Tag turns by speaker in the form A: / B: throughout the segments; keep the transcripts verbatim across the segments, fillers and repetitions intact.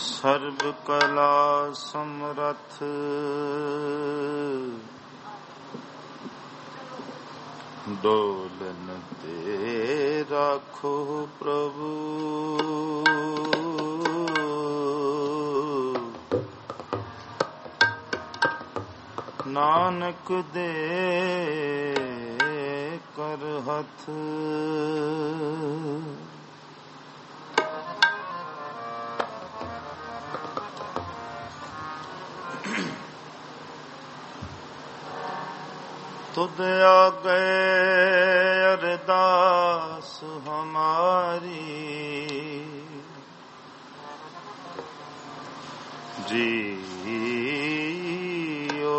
A: सर्व कला समरथ डोलन ते राखो प्रभु। नानक दे कर हथ तुद आगे अरदास हमारी जियो।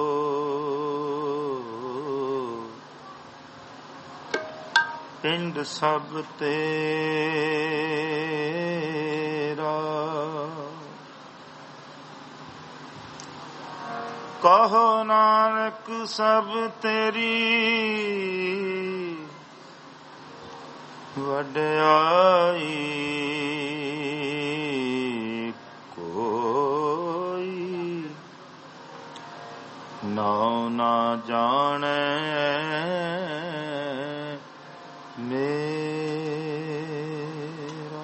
A: पिंड सब तेरा कहो नानक सब तेरी वड्याई। कोई नाउ ना जाने मेरा।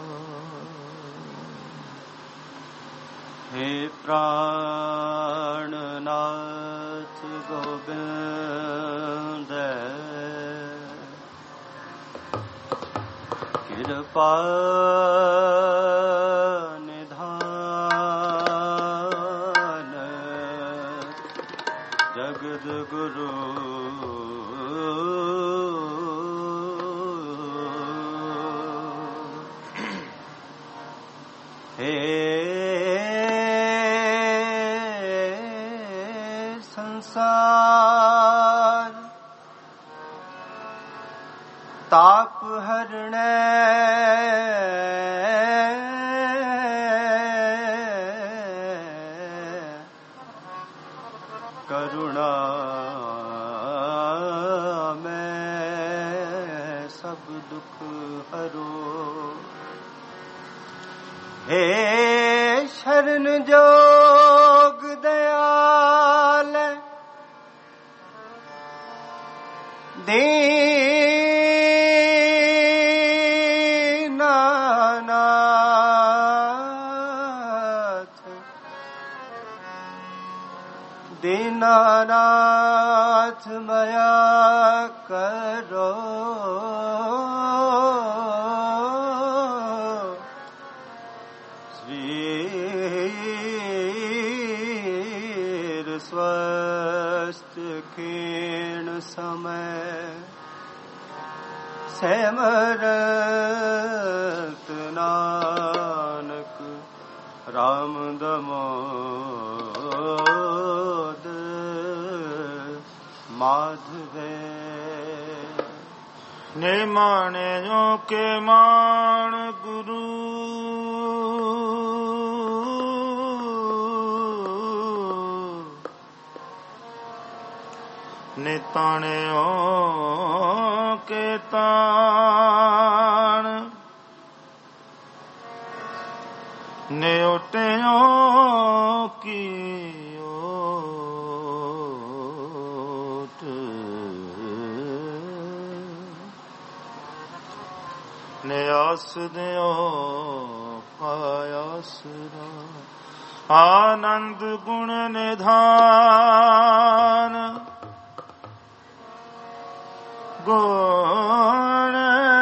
A: हे प्राणनाथ गोविंद कृपा निधान जगद गुरु हे संसार ताप हरणे करुणा में सब दुख हरो। हे शरण जोग दयाल दीनानाथ दीनानाथ मया करो। स्वस्थ क्षीण समय सेमरत नानक राम दमोद माधवे। निर्माणे जो के मान गुरु निताण्यो के ताण न्योट्यो की ओट। न्यास दियो कायासरा आनंद गुण निधान गुण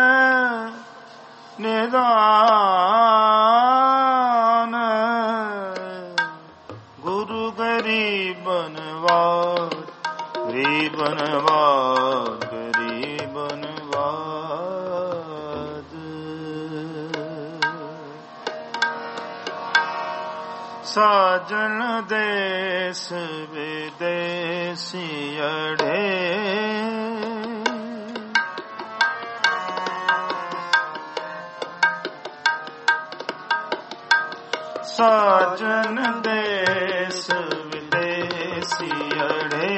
A: निदान गुरु गरीबनवाद गरीबनवाद गरीबनवाद। साजन देश विदेशी अड़े साजन देश विदेशी अड़े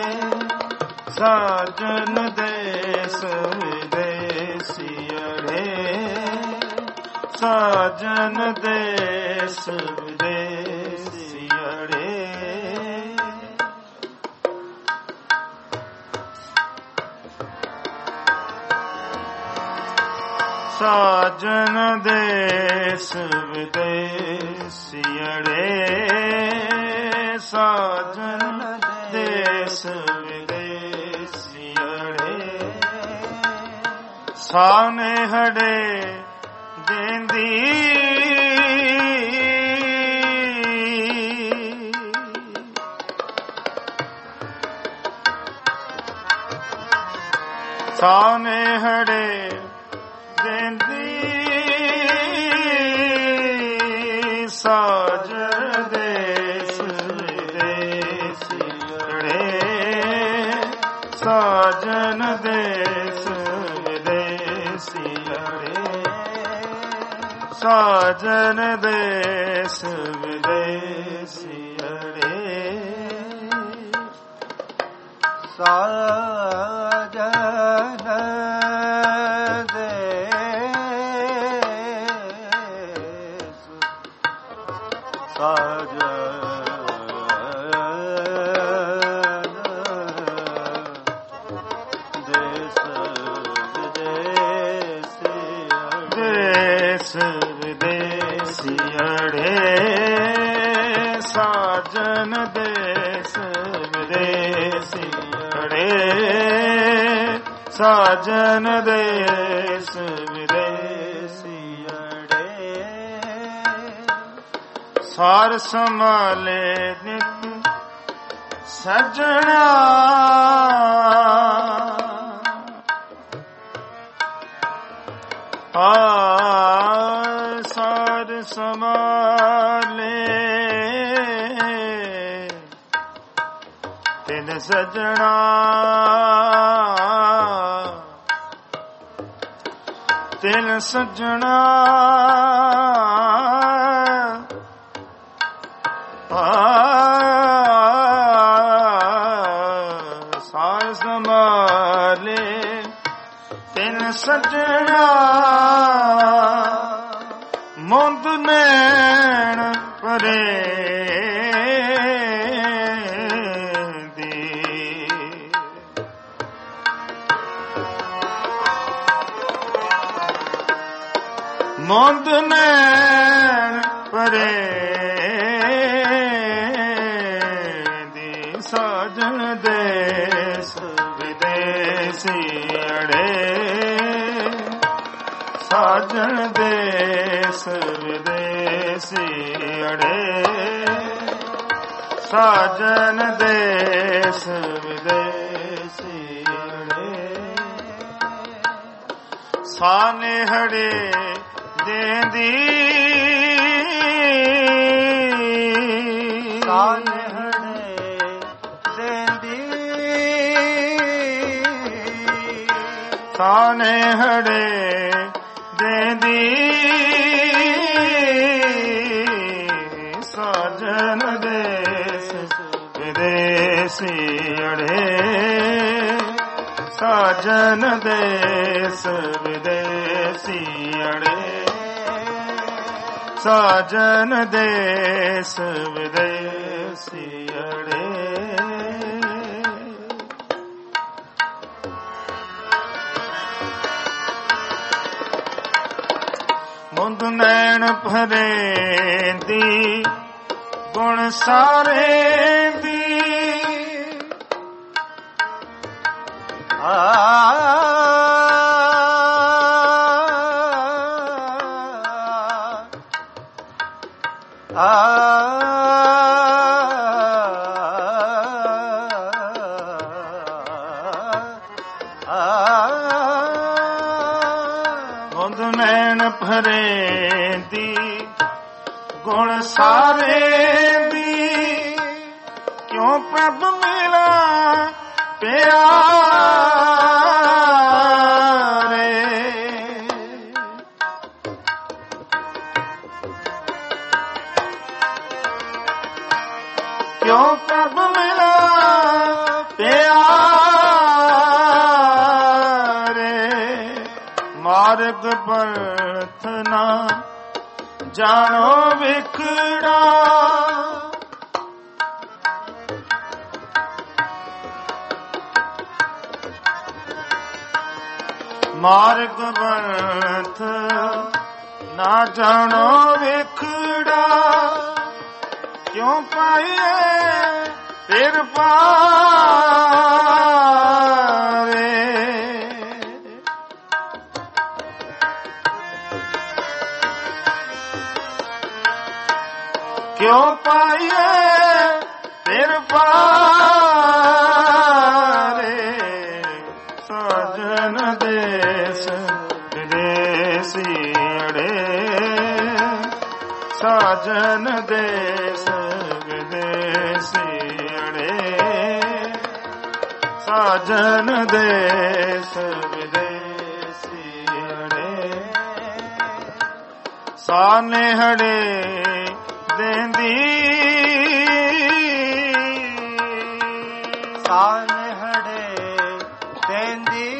A: साजन देश विदेशी अड़े ਸਾਜਨ ਦੇਸ ਵਿਦੇਸੀ ਅੜੇ ਸਾਜਨ ਦੇਸ ਵਿਦੇਸੀ ਅੜੇ ਸਾਜਨ ਦੇਸ ਵਿਦੇਸੀ ਅੜੇ ਸਾਨੇ ਹੜੇ ਦੇਂਦੀ ਸਾਨੇ ਹੜੇ ਦੇਂਦੀ ਸਾਜਨ ਦੇਸ ਵਿਦੇਸੀ ਅੜੇ ਸਾਜਨ ਦੇਸ ਵਿਦੇਸੀ ਅੜੇ ਸਾਜਨ ਦੇਸ ਵਿਦੇਸੀ ਅੜੇ ਸਾਜਨ ਦੇਸ ਵਿਦੇਸੀ ਅੜੇ ਸਾਜਨ ਦੇਸ ਵਿਦੇਸੀ ਅੜੇ ਸਾਜਨ ਦੇਸ ਵਿਦੇਸੀ ਅੜੇ ਸਾਰ ਸੰਭਾਲੇ ਨਿਤ ਸਜਣਾ ਆ ਸਾਰ ਸੰਭਾਲੇ ਤਿਨ ਸਜਣਾ ਤਿਨ ਸਜਣਾ ਆ ਸਾਰ ਸੰਭਾਲੇ ਤਿਨ ਸਜਣਾ ਮੁੰਦ ਨੈਣ ਪਰੇ ਦੀ ਮੁੰਦ ਨੈਣ ਪਰੇ ਦੀ ਸਾਜਨ ਦੇਸ ਵਿਦੇਸੀ ਅੜੇ ਸਾਜਨ ਦੇਸ ਵਿਦੇਸੀ ਅੜੇ ਸਾਜਨ ਦੇਸ ਵਿਦੇਸੀ ਅੜੇ ਸਾਨੇ ਹੜੇ ਦੇਂਦੀ ਸਾਨੇ ਹੜੇ ਦੇਂਦੀ ਸਾਨੇ ਹੜੇ ਦੇਂਦੀ ਸਾਜਨ ਦੇਸ ਵਿਦੇਸੀ ਅੜੇ ਸਾਜਨ ਦੇਸ ਵਿਦੇਸੀ ਅੜੇ ਸਾਜਨ ਦੇਸ ਵਿਦੇਸੀ ਅੜੇ ਮੁੰਦ ਨੈਣ ਭਰੇਂਦੀ ਗੁਣ ਸਾਰੇ ਦੀ ਆ ਆ ਮੁੰਦ ਨੈਣ ਭਰੇਂਦੀ ਗੁਣ ਸਾਰੇ ਦੀ ਕਿਉਂ ਪ੍ਰਭ ਮਿਲਾ ਪਿਆਰੇ ਕਿਉਂ ਪ੍ਰਭ ਮਿਲਾ ਪਿਆਰੇ ਮਾਰਗ ਪਰਥਨਾ ਜਾਣੋ ਵਿਖੜਾ ਮਾਰਗ ਬੰਥ ਨਾ ਜਾਣੋ ਵਿਖੜਾ ਕਿਉਂ ਪਾਈਏ ਫਿਰ ਪਾਵੇ ਕਿਉਂ ਪਾਈਏ ਫਿਰ ਪਾਵੇ ਸਾਜਨ ਦੇਸ ਵਿਦੇਸੀ ਅੜੇ ਸਾਜਨ ਦੇਸ ਵਿਦੇਸੀ ਅੜੇ ਸਾਜਨ ਦੇਸ ਵਿਦੇਸੀ ਅੜੇ ਸਾਨੇਹੜੇ ਦੇਂਦੀ ਸਾਨੇਹੜੇ ਦੇਂਦੀ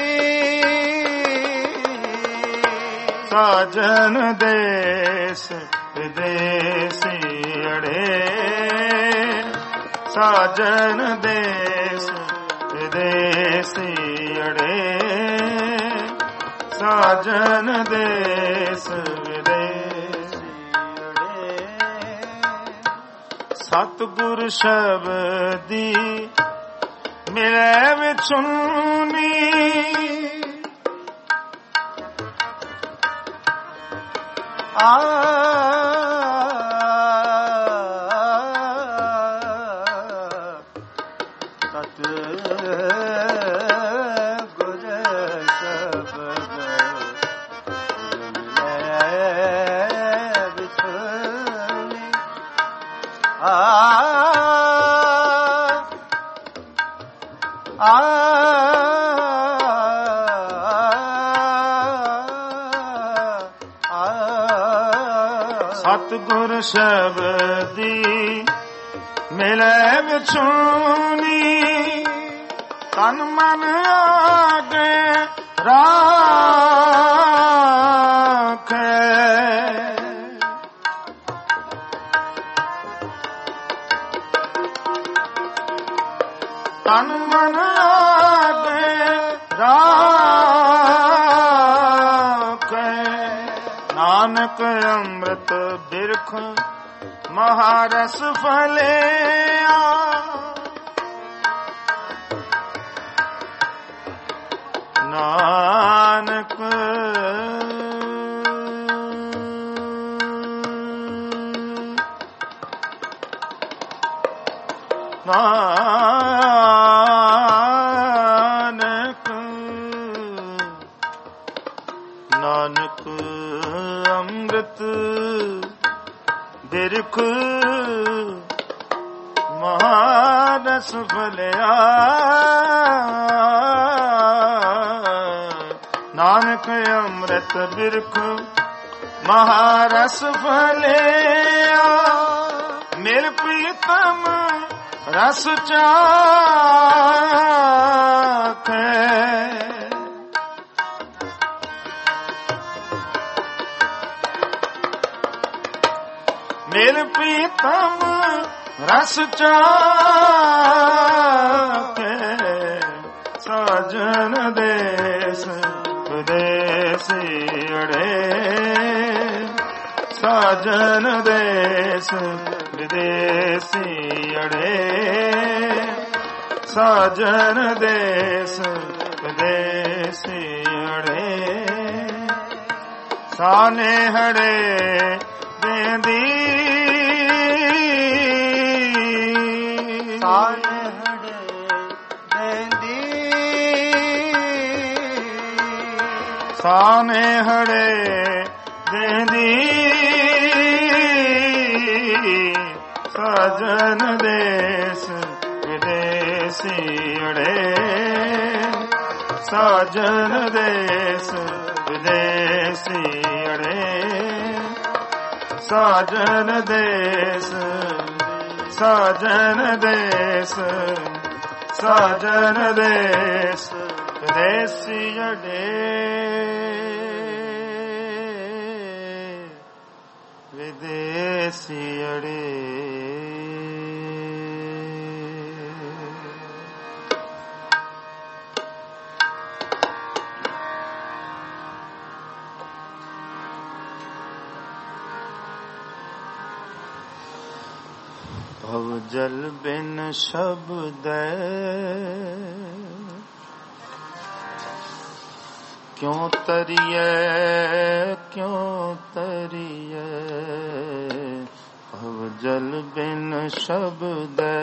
A: ਸਾਜਨ ਦੇਸ ਵਿਦੇਸੀ ਅੜੇ ਸਾਜਨ ਦੇਸ ਵਿਦੇਸੀ ਅੜੇ ਸਾਜਨ ਦੇਸ ਵਿਦੇਸੀ ਅੜੇ ਸਤਿਗੁਰ ਸ਼ਬਦੀ ਮਿਲੇ ਵਿਚੁੰਨੀ ਆ ਸਤ ਗੁਰ ਸ਼ਬਦ ਮਿਲੇ ਵਿਚੁੰਨੀ ਆ ਆ ਸਤਿਗੁਰ ਸ਼ਬਦੀ ਮਿਲੇ ਵਿਛੂਨੀ ਤਨ ਮਨ ਆਗੇ ਰਾਖੇ ਤਨ ਮਨ ਆਗੇ ਰਾਖੇ ਨਾਨਕ ਅੰਮ੍ਰਿਤ ਬਿਰਖ ਮਹਾਰਸ ਫਲਿਆ ਨਾਨਕ ਨਾਨਕ ਨਾਨਕ ਅੰਮ੍ਰਿਤ ਬਿਰਖ ਮਹਾਰਸ ਫਲਿਆ ਨਾਨਕ ਅੰਮ੍ਰਿਤ ਬਿਰਖ ਮਹਾਰਸ ਫਲਿਆ ਮਿਲ ਪ੍ਰੀਤਮ ਰਸ ਚਾਖੇ ਮਿਲ ਪ੍ਰੀਤਮ ਰਸ ਚਾਖੇ ਸਾਜਨ ਦੇਸ ਵਿਦੇਸੀ ਅੜੇ ਸਾਜਨ ਦੇਸ ਵਿਦੇਸੀ ਅੜੇ ਸਾਜਨ ਦੇਸ ਵਿਦੇਸੀ ਅੜੇ ਸਾਨੇਹੜੇ ਦੇਂਦੀ ਸਾਨੇਹੜੇ ਦੇਂਦੀ ਸਾਨੇਹੜੇ ਦੇਂਦੀ ਸਾਜਨ ਦੇਸ ਵਿਦੇਸੀ ਅੜੇ ਸਾਜਨ ਦੇਸ ਵਿਦੇਸੀ ਅੜੇ ਸਾਜਨ ਦੇਸ ਸਾਜਨ ਦੇਸ ਸਾਜਨ ਦੇਸ ਵਿਦੇਸੀ ਅੜੇ ਵਿਦੇਸੀ ਅੜੇ। ਭਵ ਜਲ ਬਿਨ ਸ਼ਬਦੈ ਕਿਉਂ ਤਰੀਐ ਕਿਉਂ ਤਰੀਐ। ਭਵ ਜਲ ਬਿਨ ਸ਼ਬਦੈ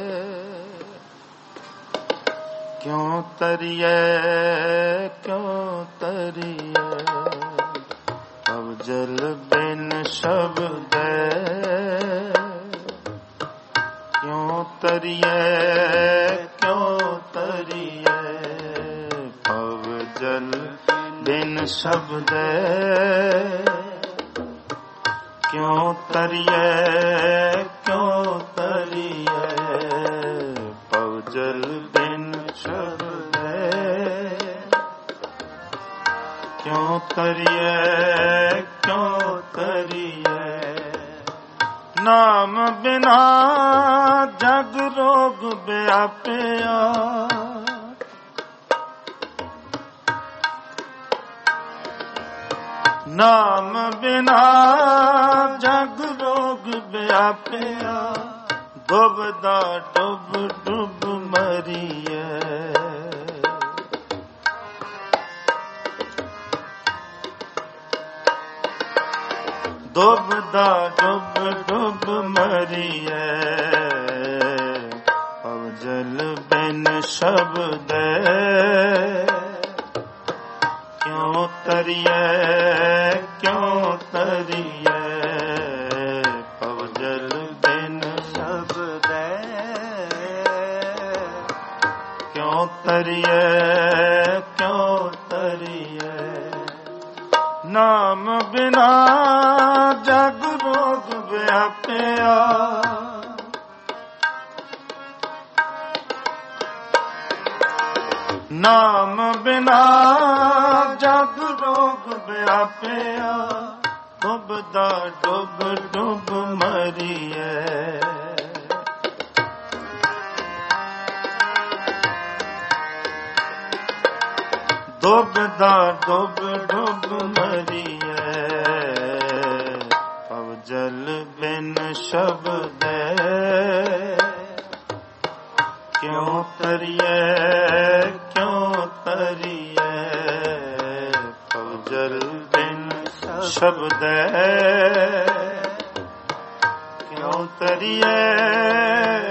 A: ਕਿਉਂ ਤਰੀਐ ਕਿਉਂ ਤਰੀਐ। ਭਵ ਜਲ ਬਿਨ ਸ਼ਬਦੈ ਕਿਉਂ ਤਰੀਐ ਕਿਉਂ ਤਰੀਐ। ਭਵ ਜਲ ਬਿਨ ਸ਼ਬਦੈ ਕਿਉਂ ਤਰੀਐ ਕਿਉਂ ਤਰੀਐ। ਭਵ ਜਲ ਬਿਨ ਸ਼ਬਦੈ ਕਿਉਂ ਤਰੀਐ ਕਿਉਂ ਤਰੀਐ। ਨਾਮ ਬਿਨਾ ਜਗ ਰੋਗ ਵਿਆਪਿਆ। ਨਾਮ ਬਿਨਾ ਜਗ ਰੋਗ ਵਿਆਪਿਆ। ਡੁੱਬਦਾ ਡੁੱਬ ਡੁੱਬ ਮਰੀਐ। ਡੁੱਬਦਾ ਡੁੱਬ ਡੁੱਬ ਮਰੀਐ। ਭਵ ਜਲ ਬਿਨ ਸ਼ਬਦੈ ਕਿਉਂ ਤਰੀਐ ਕਿਉਂ ਤਰੀਐ। ਭਵ ਜਲ ਬਿਨ ਸ਼ਬਦੈ ਕਿਉਂ ਤਰੀਐ ਕਿਉਂ ਤਰੀਐ। ਨਾਮ ਬਿਨਾ ਜਗ ਰੋਗ ਵਿਆਪਿਆ। ਨਾਮ ਬਿਨਾ ਜਗ ਰੋਗ ਵਿਆਪਿਆ। ਡੁੱਬਦਾ ਡੁੱਬ ਡੁੱਬ ਮਰੀਐ। ਡੁੱਬਦਾ ਡੁੱਬ ਡੁੱਬ ਮਰੀਐ। ਭਵ ਜਲ ਬਿਨ ਸ਼ਬਦੈ ਕਿਉਂ ਤਰੀਐ ਕਿਉਂ ਤਰੀਐ। ਭਵ ਜਲ ਬਿਨ ਸ਼ਬਦੈ ਕਿਉਂ ਤਰੀਐ।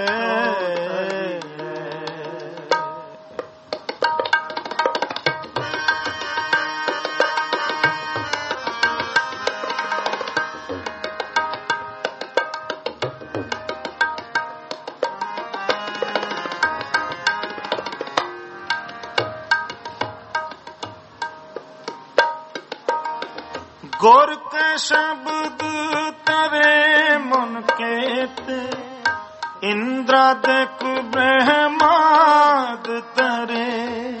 A: ਗੁਰ ਕੇ ਸ਼ਬਦ ਤਰੇ ਮਨ ਕੇਤੇ। ਇੰਦਰਾਦਿਕ ਬ੍ਰਹਮਾਦ ਤਰੇ।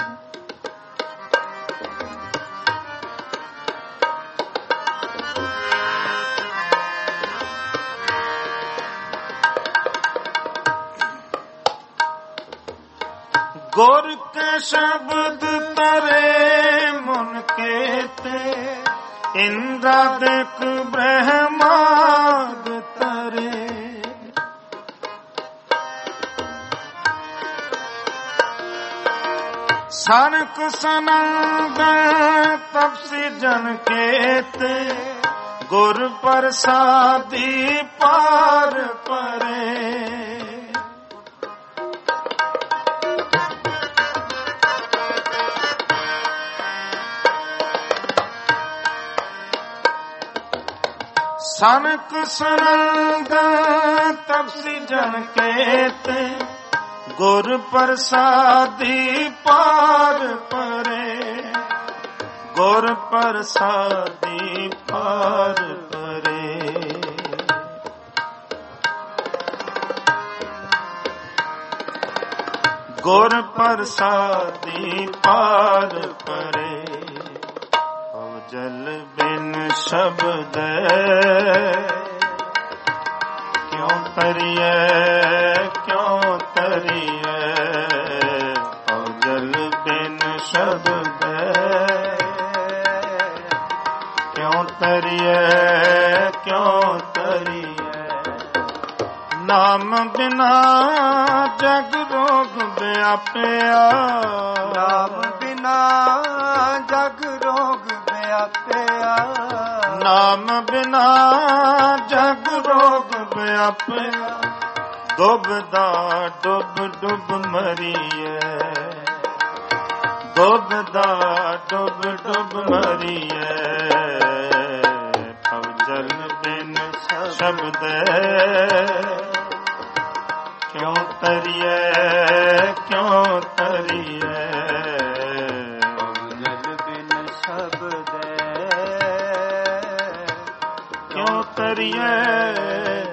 A: ਗੁਰ ਕੇ ਸ਼ਬਦ ਤਰੇ ਮਨ ਕੇਤੇ। ਇੰਦਰਾਦਿਕ ਬ੍ਰਹਮਾਦ ਤਰੇ। ਸਨਕ ਸਨੰਦ ਤਪਸੀ ਜਨ ਕੇਤੇ। ਗੁਰ ਪ੍ਰਸਾਦੀ ਪਾਰ ਪਰੇ। ਸਨਕ ਸਨੰਦ ਤਪਸੀ ਜਨ ਕੇਤੇ। ਗੁਰ ਪ੍ਰਸਾਦੀ ਪਾਰ ਪਰੇ। ਗੁਰ ਪ੍ਰਸਾਦੀ ਪਾਰ ਪਰੇ। ਗੁਰ ਪ੍ਰਸਾਦੀ ਪਾਰ ਪਰੇ। ਭਵ ਜਲ ਬਿਨ ਸ਼ਬਦੈ ਤਰੀਏ ਕਿਉਂ ਤਰੀਏ ਪਉ ਜਲ ਬਿਨ ਸ਼ਬਦ ਕਿਉਂ ਤਰੀਏ ਕਿਉਂ ਤਰੀਏ ਨਾਮ ਬਿਨਾ ਜਗ ਰੋਗ ਵਿਆਪਿਆ
B: ਨਾਮ ਬਿਨਾ ਜਗ ਰੋਗ ਵਿਆਪਿਆ
A: ਨਾਮ ਬਿਨਾ ਜਗ ਰੋਗ ਵਿਆਪਿਆ ਡੁੱਬਦਾ ਡੁੱਬ ਡੁੱਬ ਮਰੀਏ ਡੁੱਬਦਾ ਡੁੱਬ ਡੁੱਬ ਮਰੀਏ ਪਉ ਜਲ ਬਿਨ ਸ਼ਬਦ ਕਿਉਂ ਤਰੀਏ ਕਿਉਂ ਤਰੀਏ
B: ਪਉ ਜਲ ਬਿਨ ਸ਼ਬਦ
A: ਕਿਉਂ ਤਰੀਏ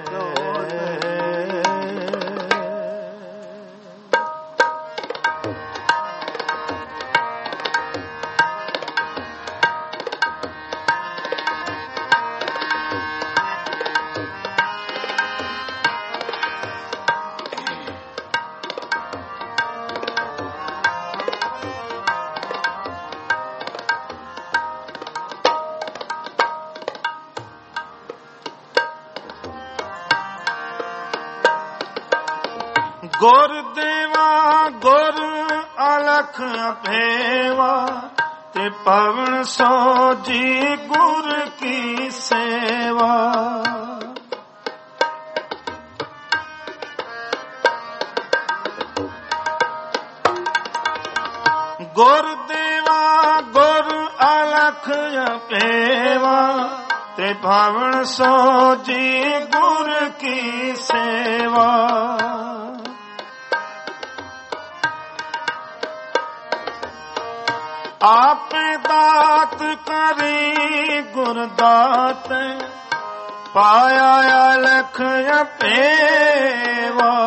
A: ਗੁਰ ਦੇਵਾ ਗੁਰ ਅਲਖ ਅਭੇਵਾ ਤੇ ਪਵਨ ਸੋਜੀ ਗੁਰ ਕੀ ਸੇਵਾ ਗੁਰ ਦੇਵਾ ਗੁਰ ਅਲਖ ਅਭੇਵਾ ਤੇ ਪਵਨ ਸੋਜੀ ਗੁਰ ਕੀ ਸੇਵਾ ਆਪੇ ਦਾਤ ਕਰੀ ਗੁਰ ਦਾਤ ਪਾਇਆ ਅਲਖ ਅਭੇਵਾ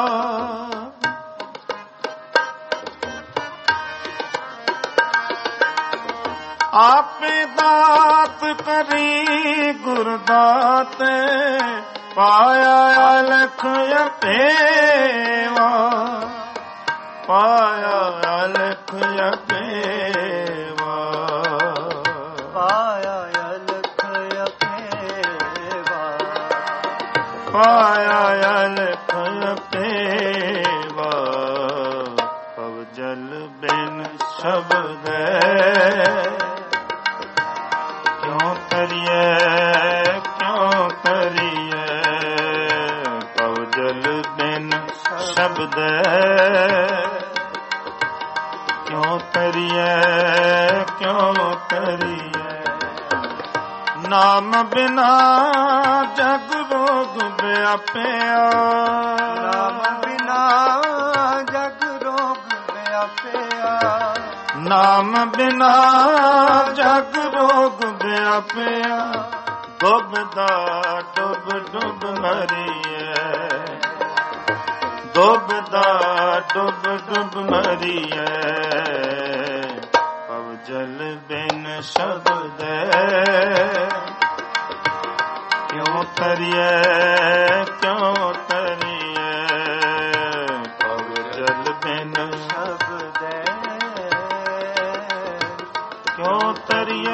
A: ਆਪੇ ਦਾਤ ਕਰੀ ਗੁਰ ਦਾਤ ਪਾਇਆ ਅਲਖ ਅਭੇਵਾ ਪਾਇਆ ਅਲਖ ਅਭੇਵਾ
B: ਪਾਇਆ ਅਲਖ ਅਭੇਵਾ
A: ਪਾਇਆ ਅਲਖ ਅਭੇਵਾ ਪਉ ਜਲ ਬਿਨ ਸ਼ਬਦ ਕਿਉਂ ਤਰੀਏ ਕਿਉਂ ਤਰੀਏ ਪਉ ਜਲ ਬਿਨ ਸ਼ਬਦ ਕਿਉਂ ਤਰੀਏ ਕਿਉਂ ਤਰੀਏ ਨਾਮ ਬਿਨਾ ਜਗ ਰੋਗ ਵਿਆਪਿਆ
B: ਨਾਮ ਬਿਨਾ ਜਗ ਰੋਗ ਵਿਆਪਿਆ
A: ਨਾਮ ਬਿਨਾ ਜਗ ਰੋਗ ਵਿਆਪਿਆ ਡੁੱਬਦਾ ਡੁੱਬ ਡੁੱਬ ਮਰੀਏ ਡੁੱਬਦਾ ਡੁੱਬ ਡੁੱਬ ਮਰੀਏ ਪਉ ਜਲ ਬਿਨ ਸ਼ਬਦ ਕਿਉਂ ਤਰੀਏ ਕਿਉਂ ਤਰੀਏ ਪਉ ਜਲ ਬਿਨ
B: ਸ਼ਬਦ
A: ਕਿਉਂ ਤਰੀਏ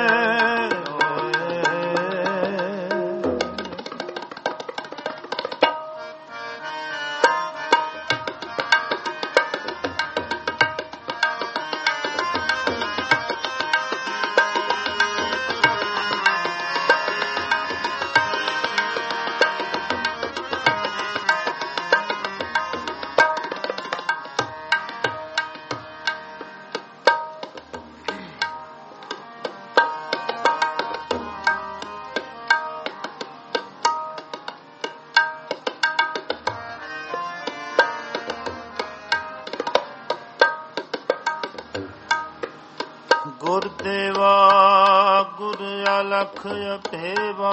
A: ਗੁਰ ਦੇਵਾ ਗੁਰ ਅਲਖ ਅਭੇਵਾ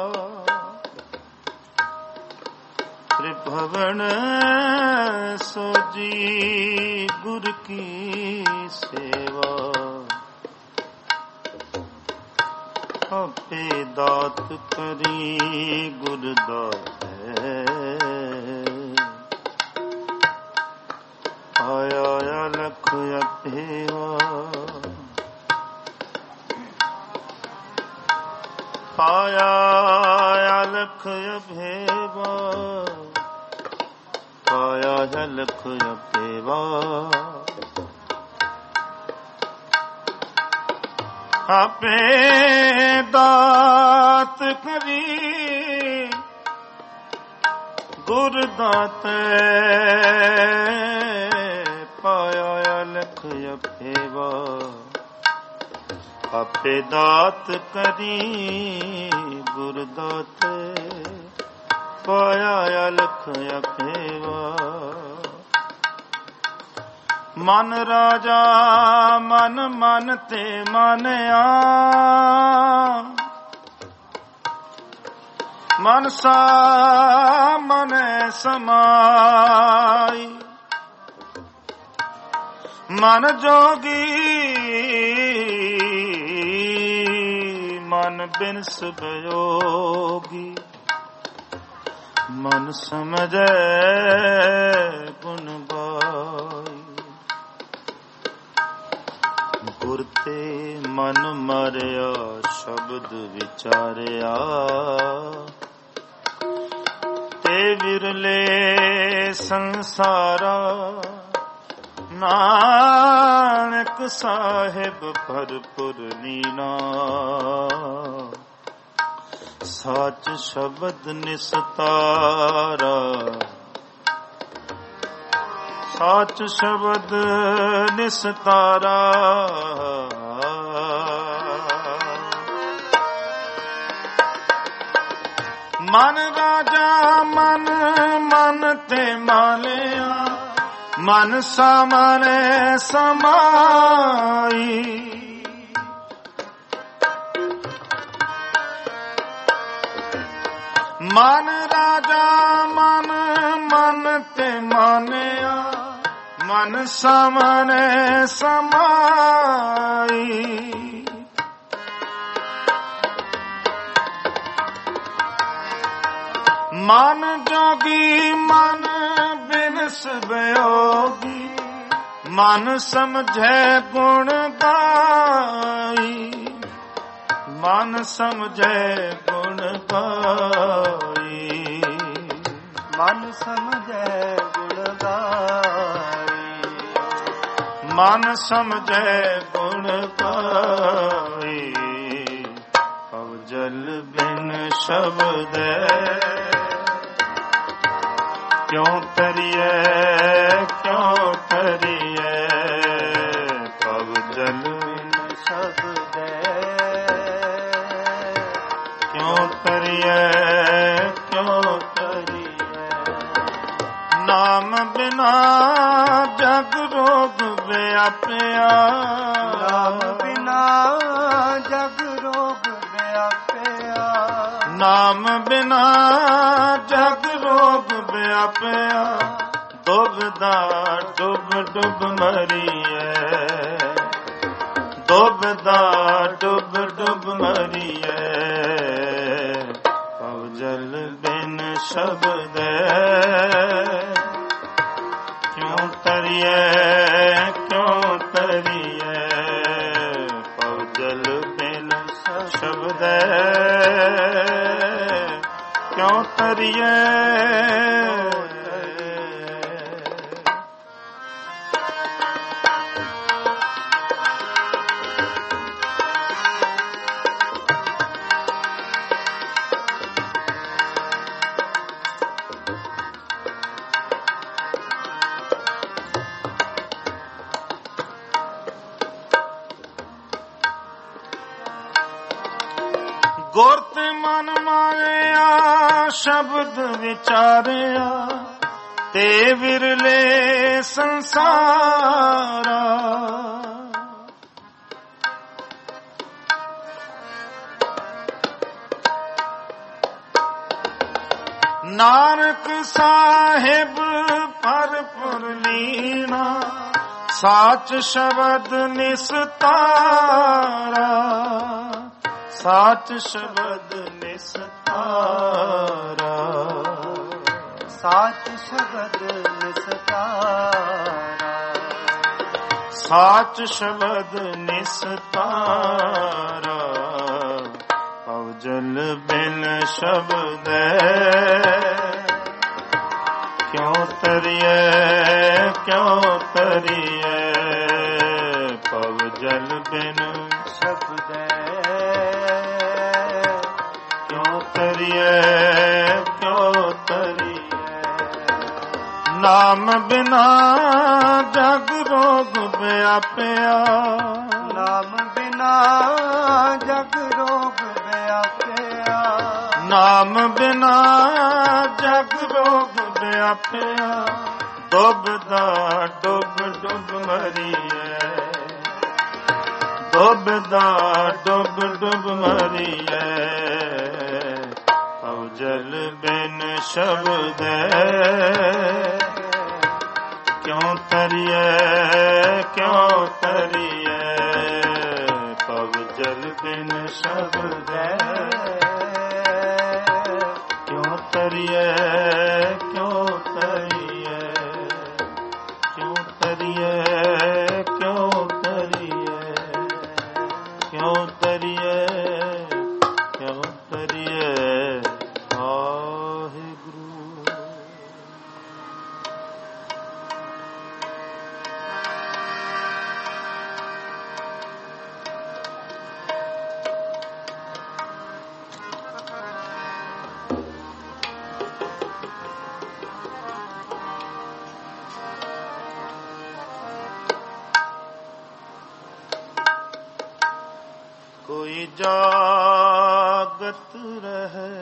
A: ਤ੍ਰਿਭਵਨ ਸੋਜੀ ਗੁਰ ਕੀ ਸੇਵਾ ਆਪੇ ਦਾਤ ਕਰੀ ਗੁਰ ਦਾਤੈ ਆਇਆ ਅਲਖ ਅਭੇਵਾ ਪਾਇਆ ਅਲਖ ਅਭੇਵਾ ਪਾਇਆ ਅਲਖ ਅਭੇਵਾ ਆਪੇ ਦਾਤ ਕਰੀ ਗੁਰ ਦਾਤੈ ਪਾਇਆ ਅਲਖ ਅਭੇਵਾ ਆਪੇ ਦਾਤ ਕਰੀ ਗੁਰ ਦਾਤੈ ਪਾਇਆ ਅਲਖ ਅਭੇਵਾ ਮਨ ਰਾਜਾ ਮਨ ਮਨ ਤੇ ਮਾਨਿਆ ਮਨਸਾ ਮਨੈ ਸਮਾਈ ਮਨ ਜੋਗੀ ਮਨ ਬਿਨਸ ਬਿਯੋਗੀ ਮਨ ਸਮਝੈ ਗੁਣ ਬਾਈ ਗੁਰ ਤੇ ਮਨ ਮਰਿਆ ਸ਼ਬਦ ਵਿਚਾਰਿਆ ਤੇ ਵਿਰਲੇ ਸੰਸਾਰਾ ਨਾਨਕ ਸਾਹਿਬ ਭਰਪੁਰ ਲੀਨਾ ਸੱਚ ਸ਼ਬਦ ਨਿਸਤਾਰਾ ਸੱਚ ਸ਼ਬਦ ਨਿਸਤਾਰਾ ਮਨ ਰਾਜਾ ਮਨ ਮਨ ਤੇ ਮਾਲਿਆ ਮਨ ਸਾਮਨੇ ਸਮਾਈ ਮਨ ਰਾਜਾ ਮਨ ਮਨ ਤੇ ਮਾਨਿਆ ਮਨ ਸਾਮਨੇ ਸਮਾਈ ਮਨ ਜੋਗੀ ਮਨ ਬਿਨਸ ਬਿਯੋਗੀ ਮਨ ਸਮਝੈ ਗੁਣ ਗਾਈ ਮਨ ਸਮਝੈ ਗੁਣ ਗਾਈ
B: ਮਨ ਸਮਝੈ ਗੁਣ ਗਾਈ
A: ਮਨ ਸਮਝੈ ਗੁਣ ਗਾਈ ਪਵ ਜਲ ਬਿਨ ਸ਼ਬਦੈ ਕਿਉ ਤਰੀਐ ਕਿਉ ਤਰੀਐ ਪਵ ਜਲ ਬਿਨ
B: ਸ਼ਬਦੈ
A: ਕਿਉ ਤਰੀਐ ਕਿਉ ਤਰੀਐ ਨਾਮ ਬਿਨਾ ਜਗ ਰੋਗ ਵਿਆਪਿਆ
B: ਨਾਮ ਬਿਨਾ ਜਗ ਰੋਗ ਵਿਆਪਿਆ
A: ਨਾਮ ਬਿਨਾ ਜਗ ਰੋਗ ਵਿਆਪਿਆ ਡੁੱਬਦਾ ਡੁੱਬ ਡੁੱਬ ਮਰੀਐ ਡੁੱਬਦਾ ਡੁੱਬ ਡੁੱਬ ਮਰੀਐ ਪਵ ਜਲ ਬਿਨ ਸ਼ਬਦੈ ਕਿਉ ਤਰੀਐ ਕਿਉ ਤਰੀਐ ਪਵ ਜਲ ਬਿਨ ਸ਼ਬਦੈ ਕਿਉ ਤਰੀਐ ਗੁਰ ਤੇ ਮਨ ਮਾਰਿਆ ਸ਼ਬਦ ਵਿਚਾਰਿਆ ਤੇ ਵਿਰਲੇ ਸੰਸਾਰਾ ਨਾਨਕ ਸਾਹਿਬ ਭਰਪੁਰ ਲੀਨਾ ਸਾਚ ਸ਼ਬਦ ਨਿਸਤਾਰਾ ਸਾਚ ਸ਼ਬਦ ਨਿਸਤਾਰਾ,
B: ਸਾਚ ਸ਼ਬਦ ਨਿਸਤਾਰਾ,
A: ਸਾਚ ਸ਼ਬਦ ਨਿਸਤਾਰਾ, ਪਉ ਜਲ ਬਿਨ ਸ਼ਬਦੈ ਕਿਉ ਤਰੀਐ, ਕਿਉ ਤਰੀਐ, ਪਉ ਜਲ ਬਿਨ
B: ਸ਼ਬਦੈ
A: ਕਿਉ ਤਰੀਐ, ਕਿਉ ਤਰੀਐ, ਨਾਮ ਬਿਨਾ ਜਗ ਰੋਗ ਵਿਆਪਿਆ,
B: ਨਾਮ ਬਿਨਾ ਜਗ ਰੋਗ ਵਿਆਪਿਆ,
A: ਨਾਮ ਬਿਨਾ ਜਗ ਰੋਗ ਵਿਆਪਿਆ, ਡੁੱਬਦਾ ਡੁੱਬ ਡੁੱਬ ਮਰੀਐ, ਡੁੱਬਦਾ ਡੁੱਬ ਡੁੱਬ ਮਰੀਐ, ਪਉ ਜਲ ਬਿਨ ਸ਼ਬਦੈ ਕਿਉ ਤਰੀਐ, ਕਿਉ ਤਰੀਐ, ਪਉ ਜਲ ਬਿਨ ਸ਼ਬਦੈ ਕਿਉ ਤਰੀਐ, ਕਿਉ ਤਰੀਐ, ਕਿਉ ਤਰੀਐ, ਕਿਉ ਤਰੀਐ, ਕਿਉ ਤਰੀਐ, ਕਿਉ ਤਰੀਐ, ਵਾਹਿਗੁਰੂ। ਕੋਈ ਜਾਗਤ ਰਹੇ,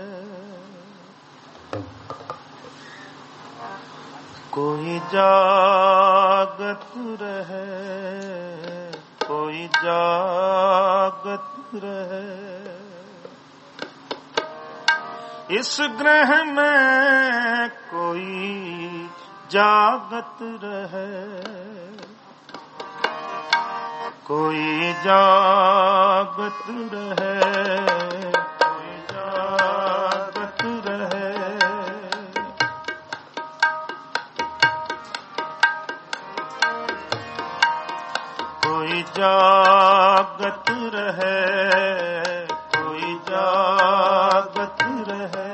A: ਕੋਈ ਜਾਗਤ ਰਹੇ, ਕੋਈ ਜਾਗਤ ਰਹੇ, ਇਸ ਗ੍ਰਹ में कोई जागत रहे, कोई जागत रहे, कोई जागत रहे, कोई जागत रहे, कोई जागत रहे,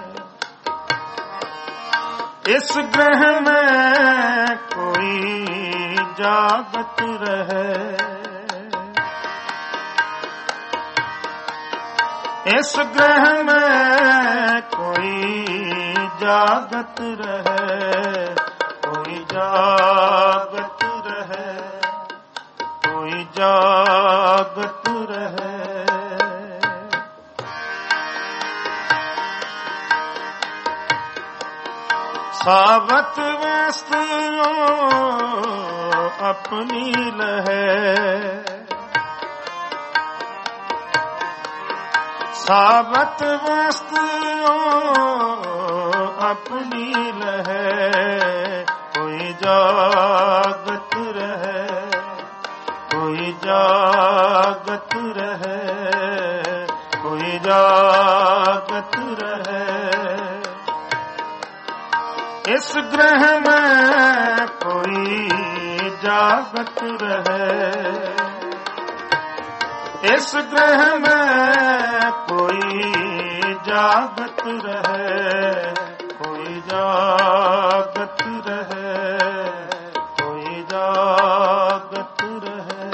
A: इस ग्रह में कोई जागत रहे, इस ग्रह में कोई जागत रहे, कोई जागत रहे, कोई जागत रहे, सावत वस्तु अपनी लहे, सावत वस्तु अपनी लहे, कोई जागत रहे, कोई जागत रहे, कोई जागत रहे, इस ग्रह में कोई जागत रहे, इस ग्रह में कोई जागत रहे, कोई जागत रहे, कोई जागत रहे,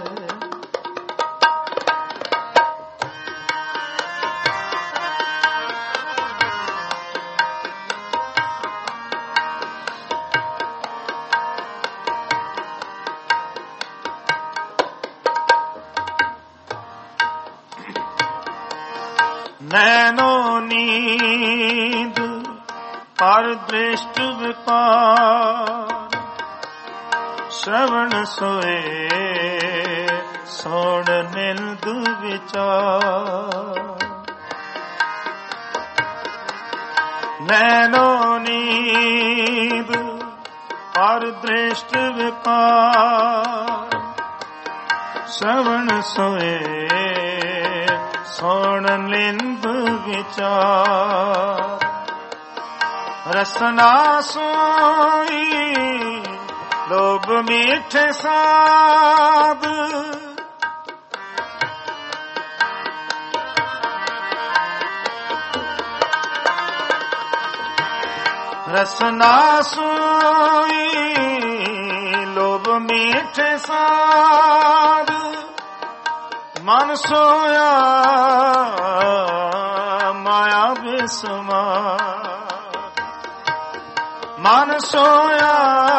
A: नैनो नींद पर दृष्ट विकार, श्रवण सोए सोण निंद विचार, नैनो नींद पर दृष्ट विकार, श्रवण सोए सोण लिंब विचार रसना सोई लोभ मीठे साध रसना सोई लोभ मीठे साध मन सोया माया बेसुमार मन सोया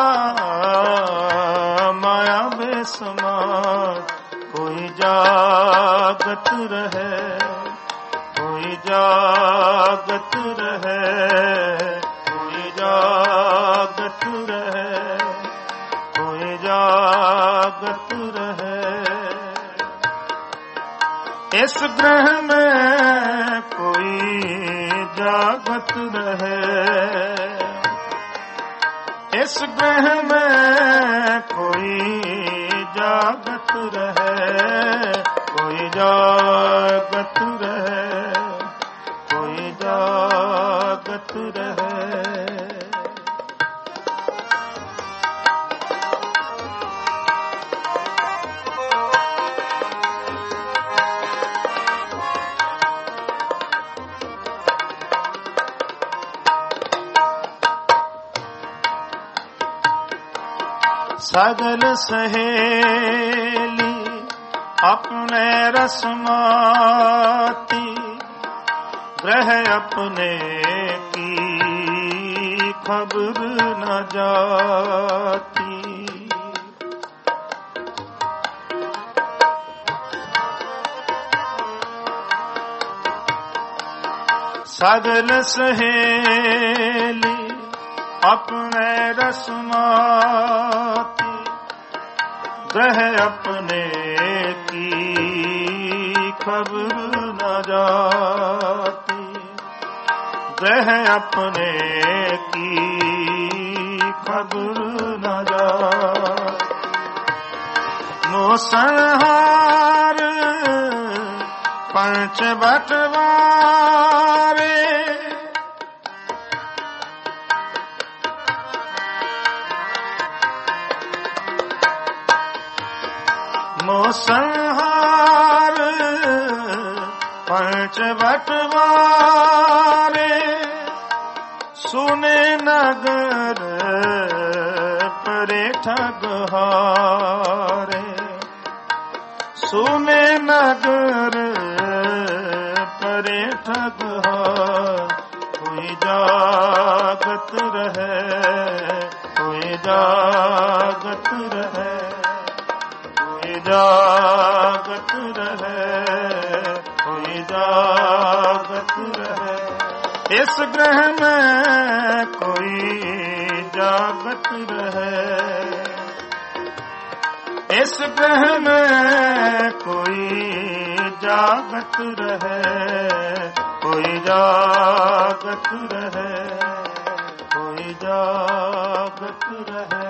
A: माया बेसुमार कोई जागत रहे कोई जागत रहे कोई जागत रहे कोई जागत रहे इस ग्रह में कोई जागत रहे इस ग्रह में कोई जागत रहे कोई जागत रहे कोई जागत रहे सगल सहेली अपने रसमाती ग्रह अपने की खबर न जाती सगल सहेली अपने रसमाती ग्रह अपने की खबर न जाती ग्रह अपने की खबर न जाती मोसंहार पंच बटवारे मोसंहार पंच बटवारे सुने नगर परे ठगहारे सुने नगर परे ठगहार कोई जागत रहे कोई जागत रहे जागत रहे कोई जागत रहे इस ग्रह में कोई जागत रहे इस ग्रह में कोई जागत रहे कोई जागत रहे कोई जागत रहे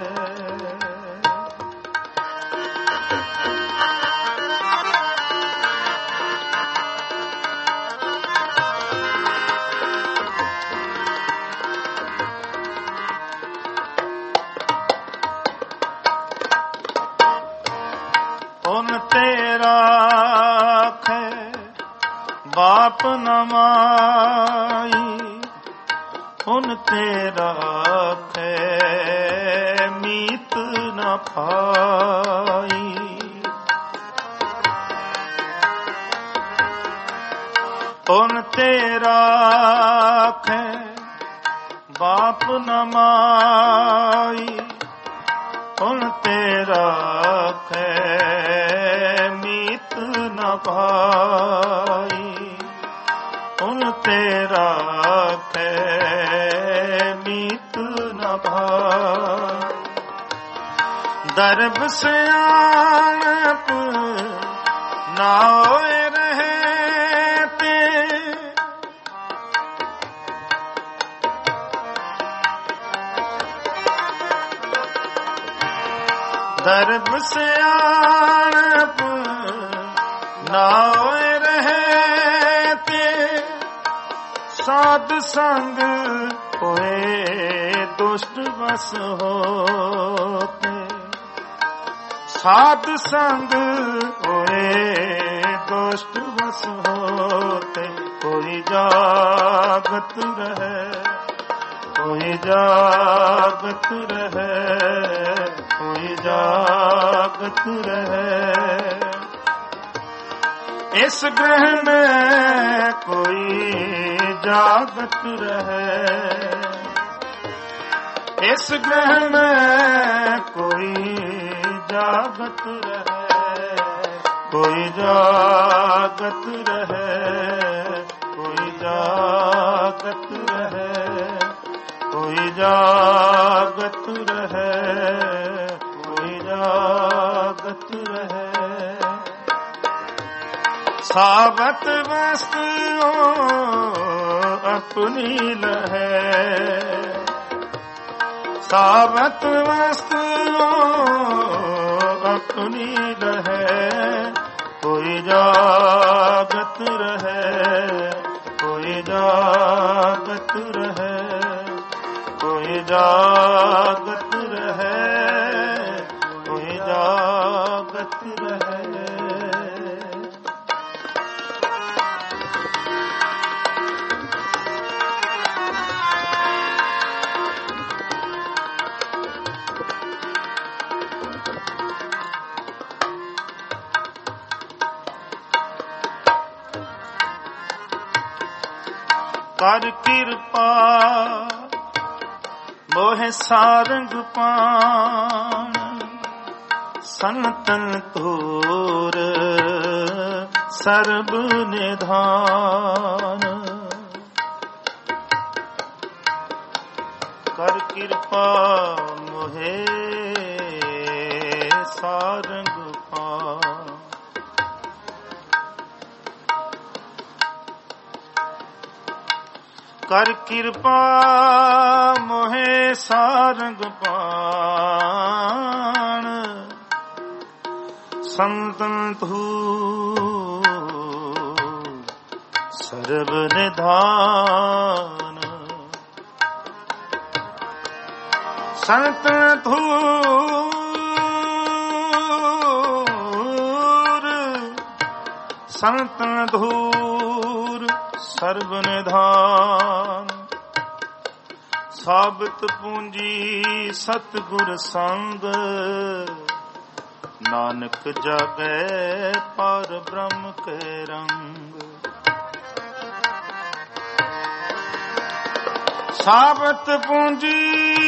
A: तेरा खे बाप न माई उन तेरा खे मीत न पाई उन तेरा खे बाप न माई उन तेरा खे मीत न पाई उन तेरा खे मीत न पाई दरब सियाणप ना होए रहते दरब सियाणप ना होए रहे साध संग होए दुष्ट बस होते, साध संग होए दुष्ट बस होते। कोई जागत रहे, कोई जागत रहे, कोई जागत रहे। इस ग्रह में कोई जागत रहे, इस ग्रह में कोई जागत रहे, कोई जागत रहे, कोई जागत रहे, कोई जागत रहे, कोई जागत रहे। सावत वस्तु अपनी लहे, सावत वस्तु अपनी लहे। कोई जागत रहे, कोई जागत रहे, कोई जागत रहे, कोई जागत रहे। कर किरपा मोहे सारंग पान, संतन तोर सर्ब निधान। कर किरपा मोहे सारंग पान, कर किरपा मोहे सारंग पान। संतन तू सर्व निधान, संतन धूर, संतन धूर सर्व निधान। साबित पूंजी सतगुर संग, नानक जागै पार ब्रह्म के रंग। साबित पूंजी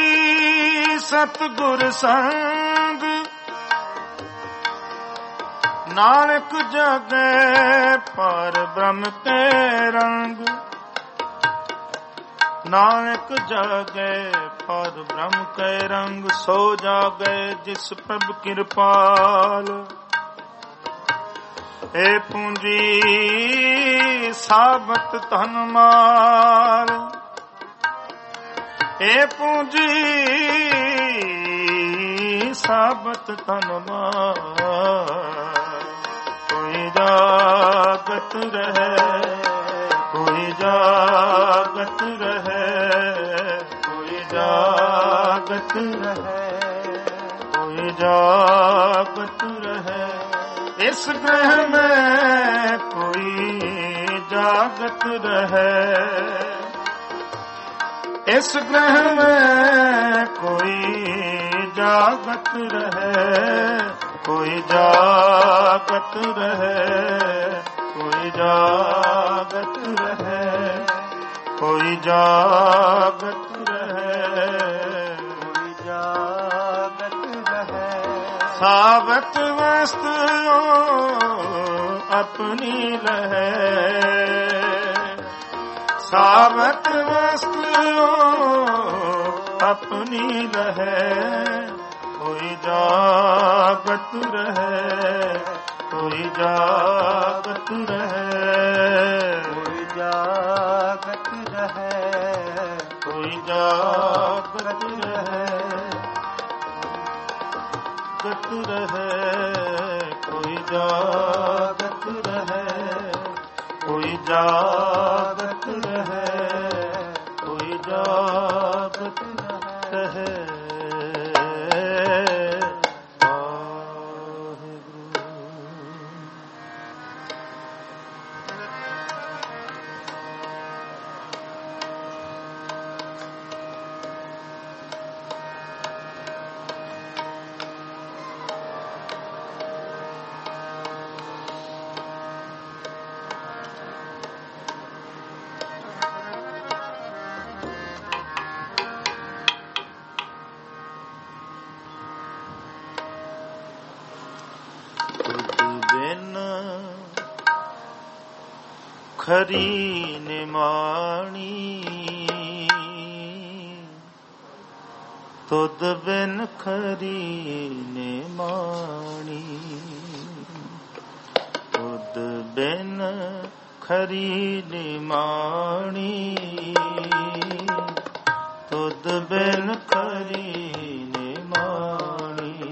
A: सतगुर संग, नानक जागै पार ब्रह्म के रंग। नानक जागै पार ब्रह्म के रंग। सो जागै जिस प्रभ कृपाल, ए पूंजी साबत धन माल। ए पूंजी साबत धन माल। कोई जागत रहे, कोई जागत रहे, कोई जागत रहे, कोई जागत रहे। इस ग्रह में कोई जागत रहे, इस ग्रह में कोई जागत रहे, कोई जागत रहे, कोई जागत रहे, कोई जागत रहे, कोई जागत रहे। साबत वस्तु अपनी लहे, साबत वस्तु अपनी लहे। कोई जागत रहे, कोई जागत रहे, कोई जागत रहे, कोई जागत रहे, गत रहे, कोई जागत रहे, कोई जागत रहे। ਜਾਗਤ ਕਹੈ ਖਰੀ ਨਿਮਾਣੀ ਤੁਧ ਬਿਨ ਖਰੀ ਨਿਮਾਣੀ ਤੁਧ ਬਿਨ ਖਰੀ ਨਿਮਾਣੀ ਤੁਧ ਬਿਨ ਖਰੀ ਨਿਮਾਣੀ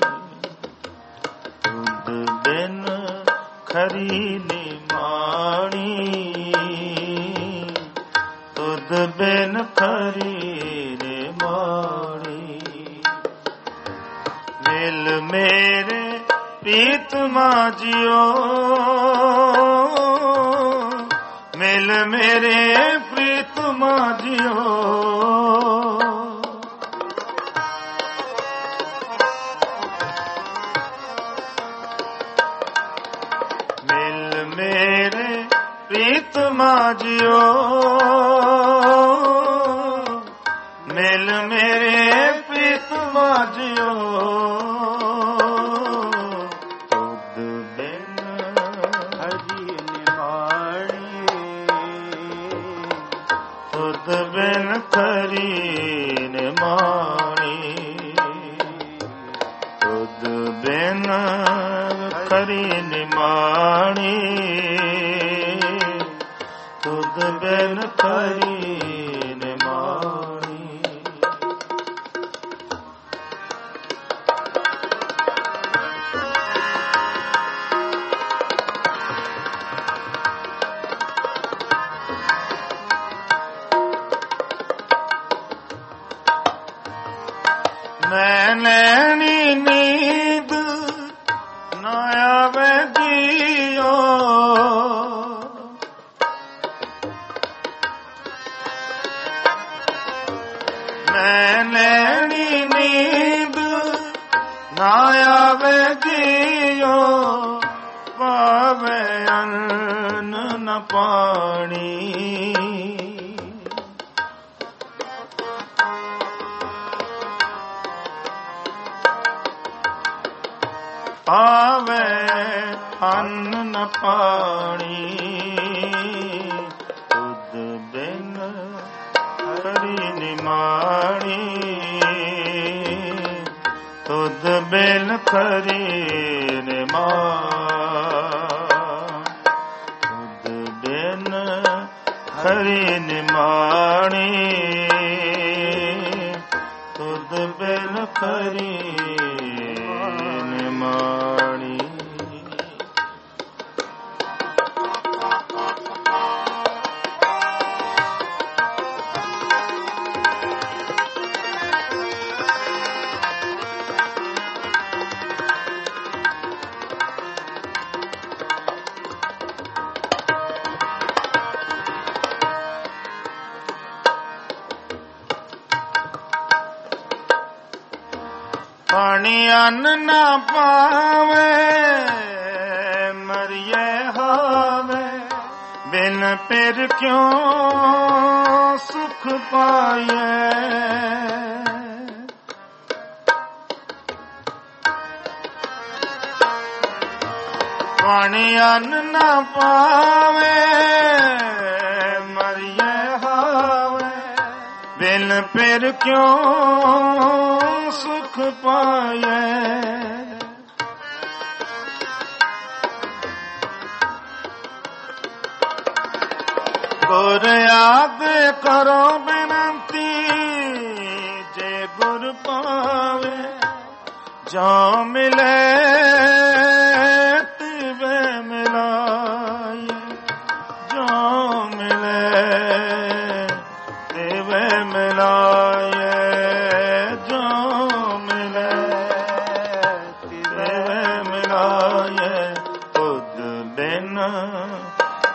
A: ਤੁਧ ਬਿਨ ਖਰੀ ਤੁਧ ਬਿਨ ਖਰੀ ਨਿਮਾਣੀ ਮਿਲ ਮੇਰੇ ਪ੍ਰੀਤਮਾ ਜਿਓ ਮਿਲ ਮੇਰੇ ਪ੍ਰੀਤਮਾ ਜਿਓ ਮਿਲ ਮੇਰੇ ਪ੍ਰੀਤਮਾ ਜਿਓ ਮਿਲ ਮੇਰੇ ਪ੍ਰੀਤਮਾ ਜਿਓ ਤੁਧ ਬਿਨ ਹਰੀ ਨਿਮਾਣੀ ਤੁਧ ਬਿਨ ਖਰੀ ਨਿਮਾਣੀ ਤੁਧ ਬਿਨ ਖਰੀ ਨਿਮਾਣੀ ਤੁਧ ਬਿਨ ਖਰੀ ਮੈਂ ਲੈਣੀ ਨੀਂਦ ਨਾ ਆਵੇ ਜੀਓ ਮੈਂ ਲੈਣੀ ਨੀਂਦ ਨਾ ਆਵੇ ਜੀਓ ਪਾਵੇ ਅੰਨ ਨ ਪਾਣੀ ਪਾਵੇ ਅੰਨ ਨ ਪਾਣੀ ਤੁਧ ਬਿਨ ਖਰੀ ਨਿਮਾਣੀ ਤੁਧ ਬਿਨ ਖਰੀ ਨਿਮਾਣੀ ਤੁਧ ਬਿਨ ਖਰੀ ਨਿਮਾਣੀ ਤੁਧ ਬਿਨ ਖਰੀ ਨਿਮਾਣੀ ਪਾਣੀ ਅੰਨ ਨਾ ਪਾਵੇ ਮਰੀਏ ਹੋਵੇ ਬਿਨ ਪਿਰ ਕਿਉਂ ਸੁਖ ਪਾਈਏ ਪਾਣੀ ਅੰਨ ਨਾ ਪਾਵੇ ਮਰੀਏ ਹੋਵੇ ਬਿਨ ਪਿਰ ਕਿਉਂ ਸੁਖ ਪਾਏ ਗੁਰ ਆਦ ਕਰੋ ਬੇਨੰਤੀ ਜੇ ਗੁਰ ਪਾਵੇ ਜੋ ਮਿਲੇ ਤਿਵੇਂ ਮਿਲਾਏ ਜੋ ਮਿਲੇ ਤਿਵੇਂ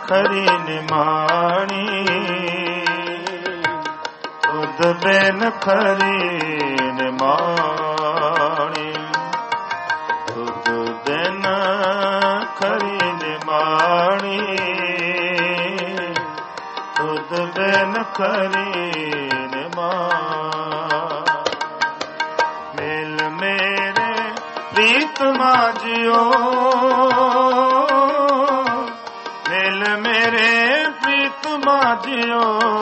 A: ਖਰੀ ਨਿਮਾਣੀ, ਤੁਧ ਬਿਨ ਖਰੀ ਨਿਮਾਣੀ, ਤੁਧ ਬਿਨ ਖਰੀ ਨਿਮਾਣੀ, ਤੁਧ ਬਿਨ ਖਰੀ ਨਿਮਾਣੀ। ਮਿਲ ਮੇਰੇ ਪ੍ਰੀਤਮਾ ਜਿਓ, ਮਿਲ ਮੇਰੇ ਪ੍ਰੀਤਮਾ ਜਿਓ,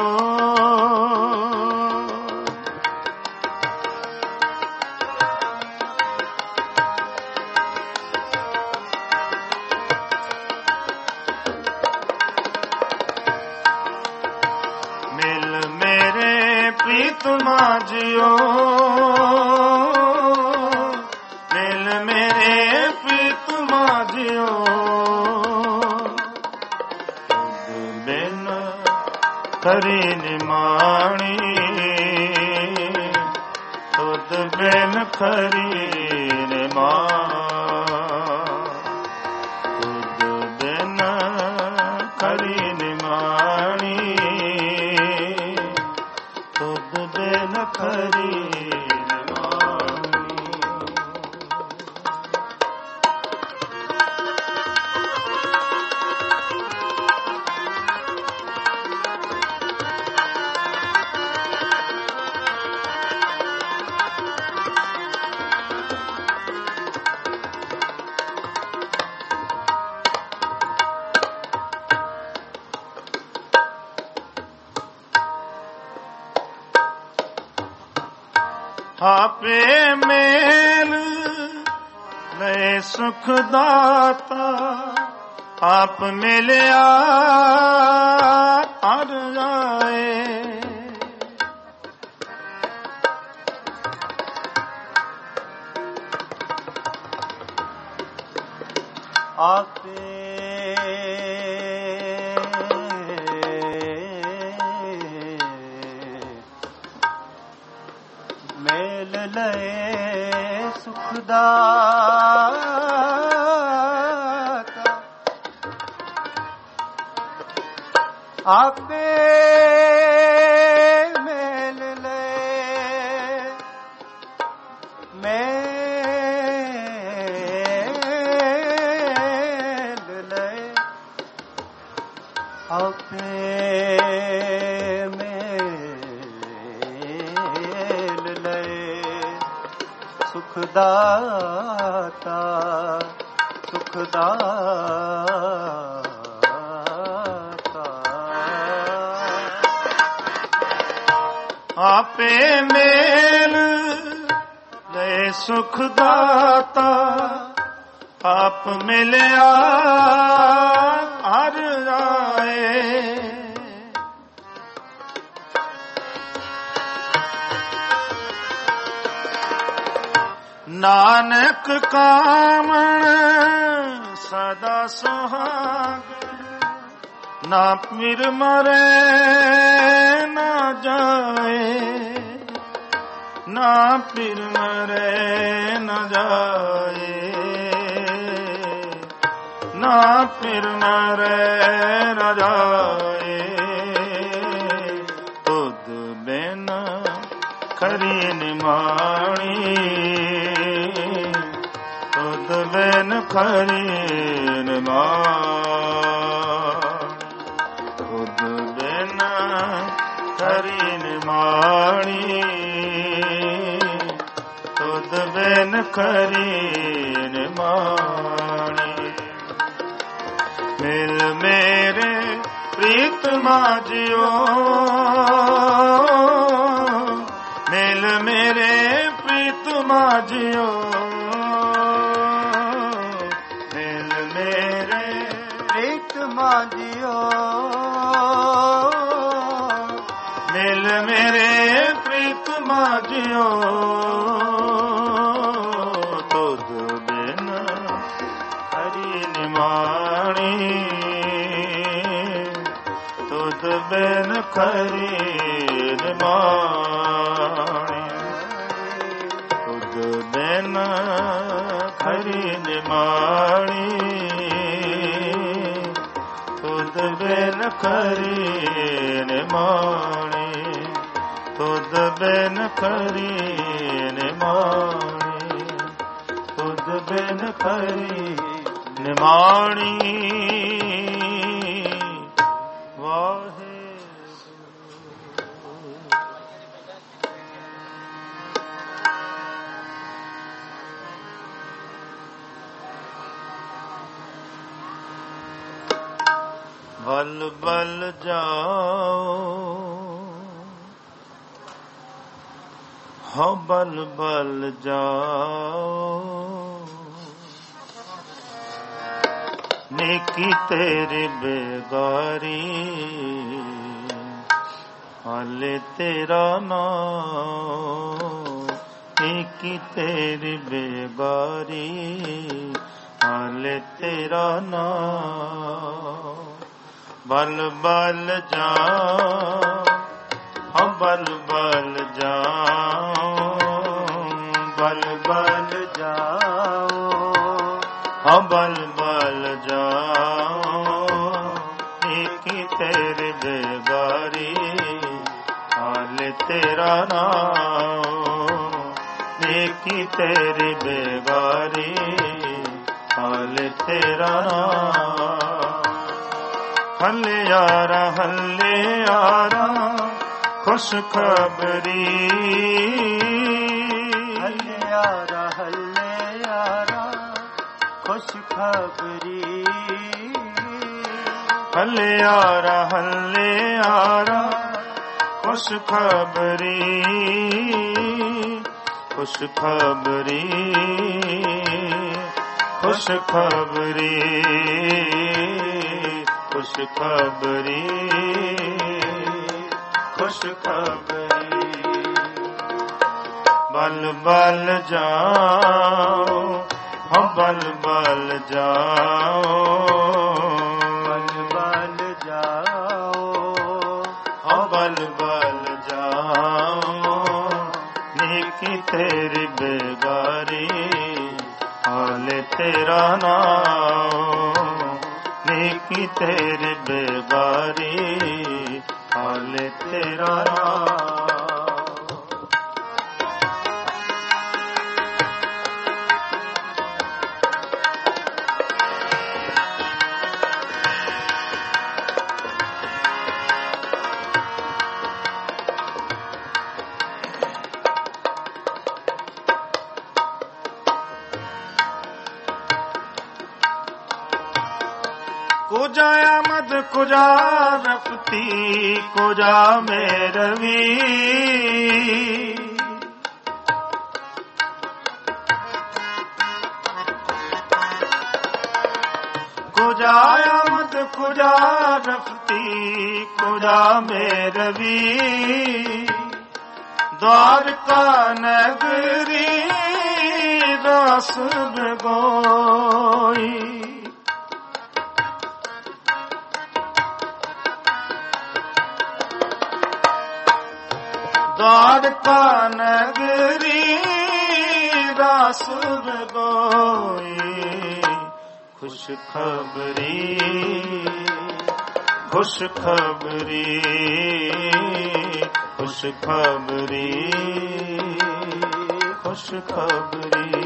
A: ਮਿਲ ਮੇਰੇ ਪ੍ਰੀਤਮਾ ਜਿਓ, ਮਿਲ ਮੇਰੇ ਪ੍ਰੀਤਮਾ ਜਿਓ, ਖਰੀ ਨਿਮਾਣੀ, ਤੁਧ ਬਿਨ ਖਰੀ ਨਿਮਾਣੀ, ਤੁਧ ਬਿਨ ਖਰੀ ਨਿਮਾਣੀ, ਤੁਧ ਬਿਨ ਖਰੀ ਆਪੇ ਮੇਲ ਲੈ ਸੁਖ ਦਾਤਾ, ਆਪ ਮਿਲਿਆ ਹਰ ਜਾਏ,
B: ਆਪੇ ਮੇਲ ਲਏ ਸੁਖ ਦਾਤਾ, ਆਪੇ ਮੇਲ ਲਏ, ਮੇਲ ਲਏ, ਆਪੇ ਸੁਖ ਦਾਤਾ, ਸੁਖ ਦਾਤਾ,
A: ਆਪੇ ਮੇਲ ਲੈ ਸੁਖ ਦਾਤਾ, ਆਪ ਮਿਲਿਆ ਹਰ ਜਾਏ, ਨਾਨਕ ਕਾਮਣ ਸਦਾ ਸੁਹਾਗ, ਨਾ ਮਿਰ ਮਰੇ ਨਾ ਜਾਏ, ਨਾ ਫਿਰ ਮਰੇ ਨਾ ਜਾਏ, ਨਾ ਫਿਰ ਮਰੇ ਨਾ ਜਾਏ, ਤੁਧ ਬਿਨ ਖਰੀ ਨਿਮਾਣੀ, ਤੁਧ ਬਿਨ ਖਰੀ ਨਿਮਾਣੀ, ਤੁਧ ਬਿਨ ਖਰੀ ਨਿਮਾਣੀ, ਤੁਧ ਬਿਨ ਖਰੀ ਨਿਮਾਣੀ। ਮਿਲ ਮੇਰੇ ਪ੍ਰੀਤਮਾ ਜਿਓ, ਮਿਲ ਮੇਰੇ ਪ੍ਰੀਤਮਾ ਜਿਓ, ਮਿਲ ਮੇਰੇ
B: ਪ੍ਰੀਤਮਾ ਜਿਓ,
A: ਮਿਲ ਮੇਰੇ ਪ੍ਰੀਤਮਾ ਜਿਓ, ਤੁਧ ਬਿਨ ਹਰੀ ਨਿਮਾਣੀ, ਤੁਧ ਬਿਨ ਖਰੀ ਨਿਮਾਣੀ, ਤੁਧ ਬਿਨ ਖਰੀ ਨਿਮਾਣੀ, ਤੁਧ ਬਿਨ ਖਰੀ ਨਿਮਾਣੀ, ਤੁਧ ਬਿਨ ਖਰੀ ਨਿਮਾਣੀ, ਤੁਧ ਬਿਨ ਖਰੀ ਨਿਮਾਣੀ। ਵਾਹਿਗੁਰੂ ਬਲ ਬਲ ਜਾਓ, ਹਾਂ ਬਲ ਬਲ ਜਾਓ, ਨੇਕੀ ਤੇਰੀ ਬੇਗਾਰੀ, ਹਾਲੇ ਤੇਰਾ ਨਾਮ। ਨੇਕੀ ਤੇਰੀ ਬੇਗਾਰੀ, ਹਾਲੇ ਤੇਰਾ ਨਾਮ। ਬਲ ਬਲ ਜਾਓ, ਹਾਂ ਬਲ ਬਲ ਜਾਓ, ਬਲ ਬਲ ਜਾਓ, ਹਾਂ ਬਲ ਬਲ ਜਾਓ, ਨੇਕੀ ਤੇਰੀ ਬੇਗਾਰੀ, ਹਾਲੇ ਤੇਰਾ ਨਾਮ। ਨੇਕੀ ਤੇਰੀ ਬੇਗਾਰੀ, ਹਾਲੇ ਤੇਰਾ ਨਾਮ। ਹੱਲੇ ਯਾਰਾ ਹੱਲੇ ਯਾਰਾ ਖੁਸ਼ ਖਬਰੀ,
B: ਹੱਲੇ ਯਾਰਾ ਹੱਲੇ ਯਾਰਾ ਖੁਸ਼ ਖਬਰੀ,
A: ਹੱਲੇ ਯਾਰਾ ਹੱਲੇ ਯਾਰਾ ਖੁਸ਼ ਖਬਰੀ, ਖੁਸ਼ ਖਬਰੀ, ਖੁਸ਼ ਖਬਰੀ, ਖੁਸ਼ ਖਬਰੀ, ਖੁਸ਼ ਖਬਰੀ। ਬਲ ਬਲ ਜਾਓ, ਹਾਂ ਬਲ ਬਲ ਜਾਓ,
B: ਬਲ ਬਲ ਜਾਓ,
A: ਹਾਂ ਬਲ ਬਲ ਜਾਓ, ਨੇਕੀ ਤੇਰੀ ਬੇਗਾਰੀ, ਹਾਲੇ ਤੇਰਾ ਨਾਮ। ਨੇਕੀ ਤੇਰੀ ਬੇਗਾਰੀ, ਹਾਲੇ ਤੇਰਾ ਨਾਮ। ਕੁਜਾ ਆਮਦ ਕੁਜਾ ਰਫਤੀ, ਕੁਜਾ ਮੇਰਵੀ, ਕੁਜਾ ਆਮਦ ਕੁਜਾ ਰਫਤੀ, ਕੁਜਾ ਮੇਰਵੀ। द्वारका नगरी रस भगोई, द्वारका नगरी रस भगोई। खुश खबरी खुश खबरी खुश खबरी खुश खबरी।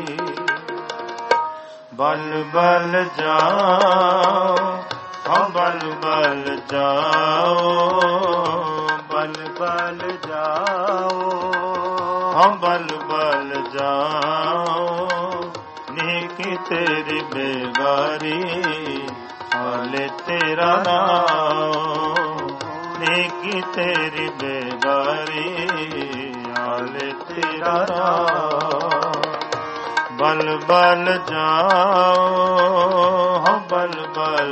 A: बल बल जाओ हाँ बल बल जाओ, बल बल जाओ हाँ बल बल जाओ। नेकी तेरी बेगारी हाले तेरा नाम, नेकी तेरी बेगारी हाले तेरा नाम। बल बल जाओ हाँ बल बल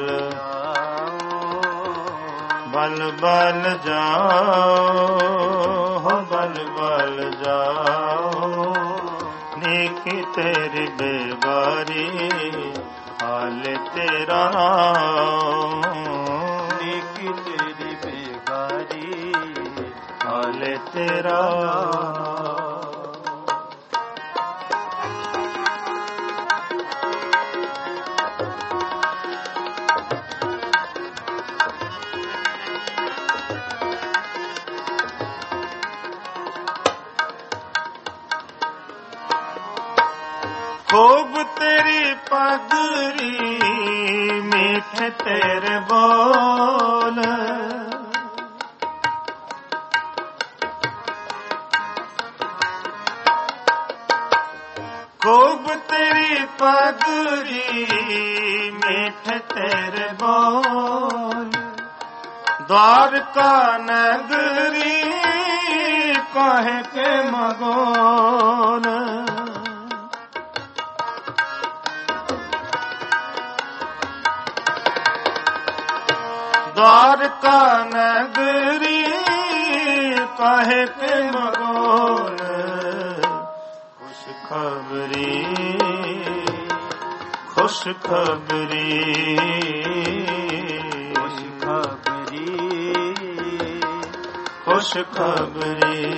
A: बल बल जाओ हाँ बल बल जाओ। नेकी तेरी बेगारी हाले तेरा नाम, नेकी तेरी बेगारी हाले तेरा नाम। ਖੂਬ ਤੇਰੀ ਪਗਰੀ ਮੀਠੇ ਤੇਰੇ ਬੋਲ, ਖੂਬ ਤੇਰੀ ਪਗਰੀ ਮੀਠੇ ਤੇਰੇ ਬੋਲ, द्वारका नगरी कहे के मगोन, द्वारका नगरी कहे के मगोन, खुश खबरी खुश खबरी खुश खबरी,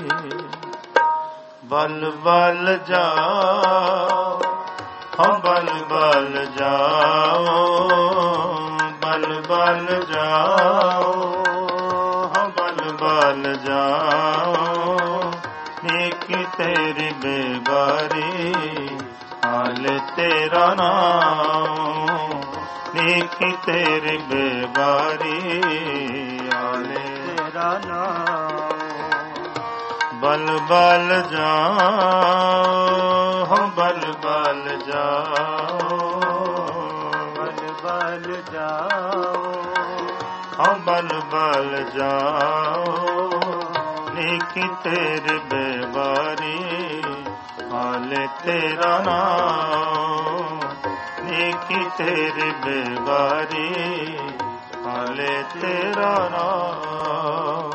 A: बल बल जाओ हम बल बल जाओ, बल बल जाओ हम बल बल जाओ, नेकी तेरी बेबारी हाल तेरा नाम, नेकी तेरी बेबारी हाल तेरा नाम, बल बल जाओ हम बल बल जाओ, बल बल जाओ हम बल बल जाओ, नेकी तेरे बेबारी हाल तेरा नाम, नेकी तेरे बेबारी हाल तेरा नाम।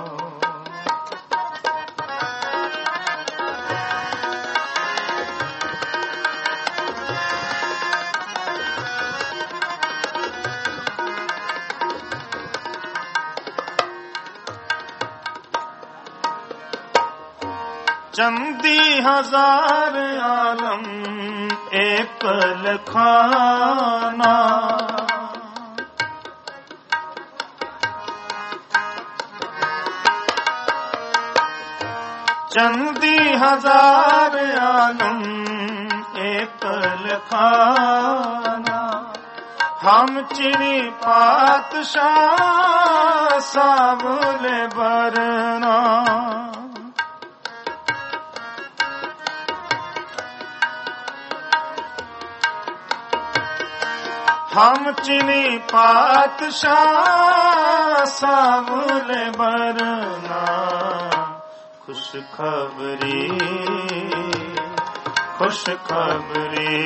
A: चंदी हजार आलम एक लखाना, चंदी हजार आलम एक लखाना, हम चिड़ी पातशाह साबुले बरना, हम चिनी पातशाह साबुले बरना, खुश खबरी खुश खबरी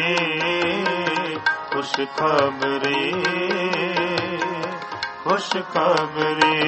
A: खुश खबरी खुश खबरी,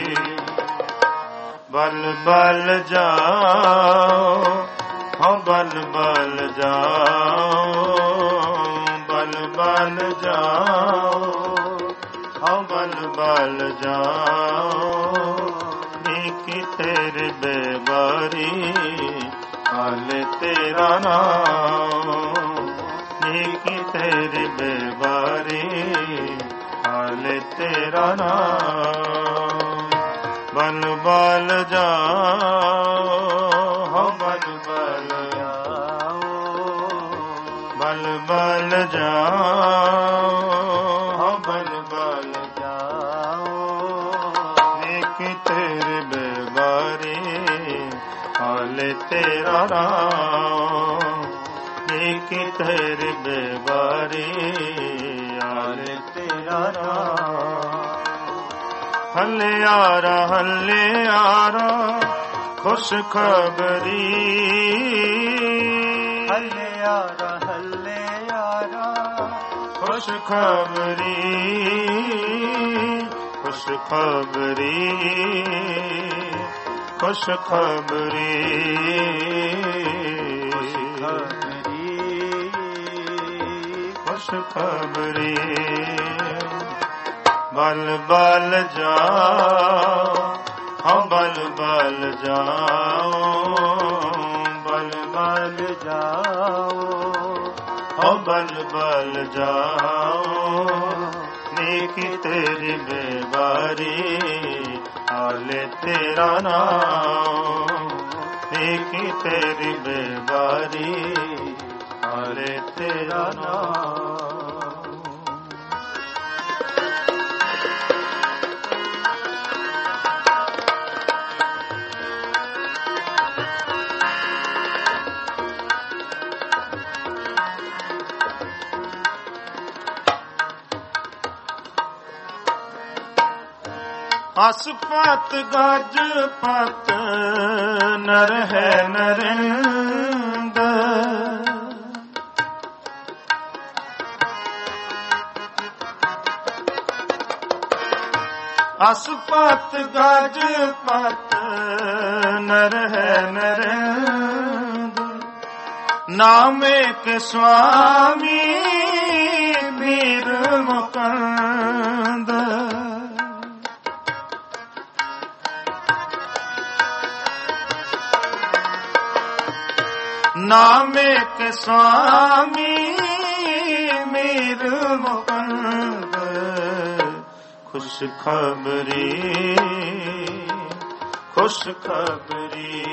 A: बल बल जाओ हम बल बल जाओ, बल बल जाओ हम बल बल जाओ, नेकी तेरे बेबारी हाल तेरा नाम, नेकी तेरे बेबारी हाल तेरा नाम, बल बल जाओ हम बल बल बल बल जाओ हम बल बल जाओ, नेकी तेरे बेबारी हाल तेरा नाम, नेकी तेरे बेबारी हाल तेरा नाम। हल्ले यारा हल्ले यारा खुश खबरी,
B: हल्ले यारा हल्ले यारा
A: खुश खबरी खुश खबरी खुश खबरी खुश खबरी, बल बल जाओ हम बल बल जाओ, बल बल जाओ हम बल बल जाओ, नेकी तेरी बेबारी हाल तेरा नाम, नेकी तेरी बेबारी ਹਾਲੇ ਤੇਰਾ ਨਾਮ। ਅਸ ਪਤ ਗਜ ਪਤ ਨਰ ਹੈ ਨਰਿੰਦ, ਅਸ ਪਤ ਗਜ ਪਤ ਨਰ ਹੈ ਨਰਿੰਦ, ਨਾਮੇ ਕੇ ਸੁਆਮੀ ਵੀਰ ਮੁਕੰਦ। ਨਾਮੇ ਕੇ ਸੁਆਮੀ ਮੇਰ ਮੁਕੰਦ, ਖੁਸ਼ ਖਬਰੀ ਖੁਸ਼ ਖਬਰੀ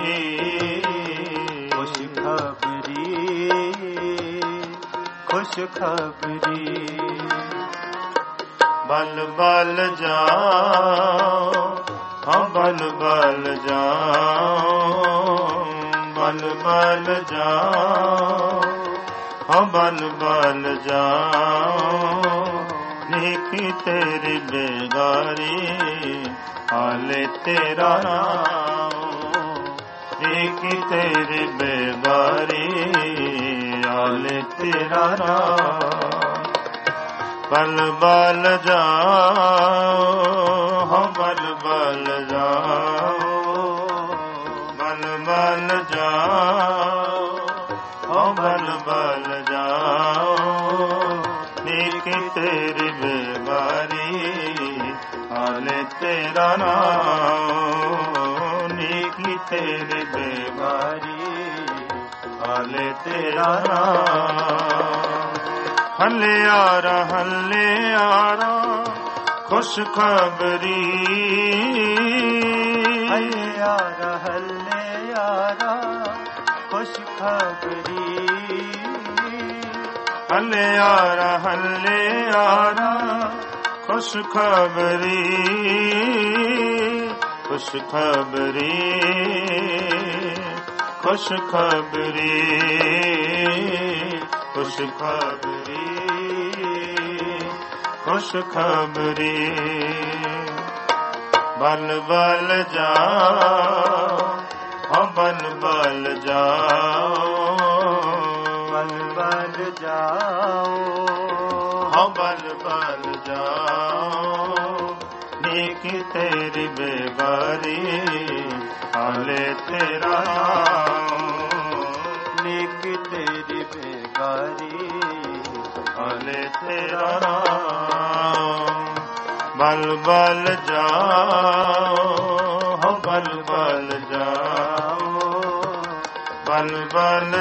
B: ਖੁਸ਼ ਖਬਰੀ ਖੁਸ਼ ਖਬਰੀ।
A: ਬਲ ਬਲ ਜਾਓ ਹਾਂ ਬਲ ਬਲ ਜਾਓ, ਬਲ ਬਲ ਜਾਓ ਹਾਂ ਬਲ ਬਲ ਜਾਓ, ਨੇਕੀ ਤੇਰੀ ਬੇਗਾਰੀ ਹਾਲੇ ਤੇਰਾ ਨਾਮ। ਨੇਕੀ ਤੇਰੀ ਬੇਗਾਰੀ ਹਾਲੇ ਤੇਰਾ ਨਾਮ। ਬਲ ਬਲ ਜਾਓ ਹਾਂ ਬਲ ਬਲ ਜਾਓ, ਬਲ ਬਲ ਜਾਓ ਓ ਬਲ ਬਲ ਜਾਓ, ਨੇਕੀ ਤੇਰੀ ਬੇਗਾਰੀ ਹਾਲੇ ਤੇਰਾ ਨਾਮ। ਨੇਕੀ ਤੇਰੀ ਬੇਗਾਰੀ ਹਾਲੇ ਤੇਰਾ ਨਾਮ। ਹਲਿਆਰਾ ਹਲਿਆਰਾ ਖੁਸ਼ ਖਬਰੀ,
B: ਹਲਿਆਰਾ ਹਲਿਆਰਾ ਖੁਸ਼ ਖਬਰੀ।
A: ਹਲਿਆਰਾ ਹਲਿਆਰਾ ਖੁਸ਼ ਖਬਰੀ, ਖੁਸ਼ ਖਬਰੀ ਖੁਸ਼ ਖਬਰੀ ਖੁਸ਼ ਖਬਰੀ ਖੁਸ਼ ਖਬਰੀ। ਬਲ ਬਲ ਜਾਓ ਹਾਂ ਬਲ ਬਲ ਜਾਓ,
B: ਬਲ ਬਲ ਜਾਓ
A: ਹਾਂ ਬਲ ਬਲ ਜਾਓ, ਨੇਕੀ ਤੇਰੀ ਬੇਗਾਰੀ ਹਾਲੇ ਤੇਰਾ ਨਾਮ।
B: ਨੇਕੀ ਤੇਰੀ ਬੇਗਾਰੀ
A: ਹਾਲੇ ਤੇਰਾ ਨਾਮ। ਬਲ ਬਲ ਜਾਓ ਹਾਂ ਬਲ ਬਲ ਜਾਓ, ਬਲ ਬਲ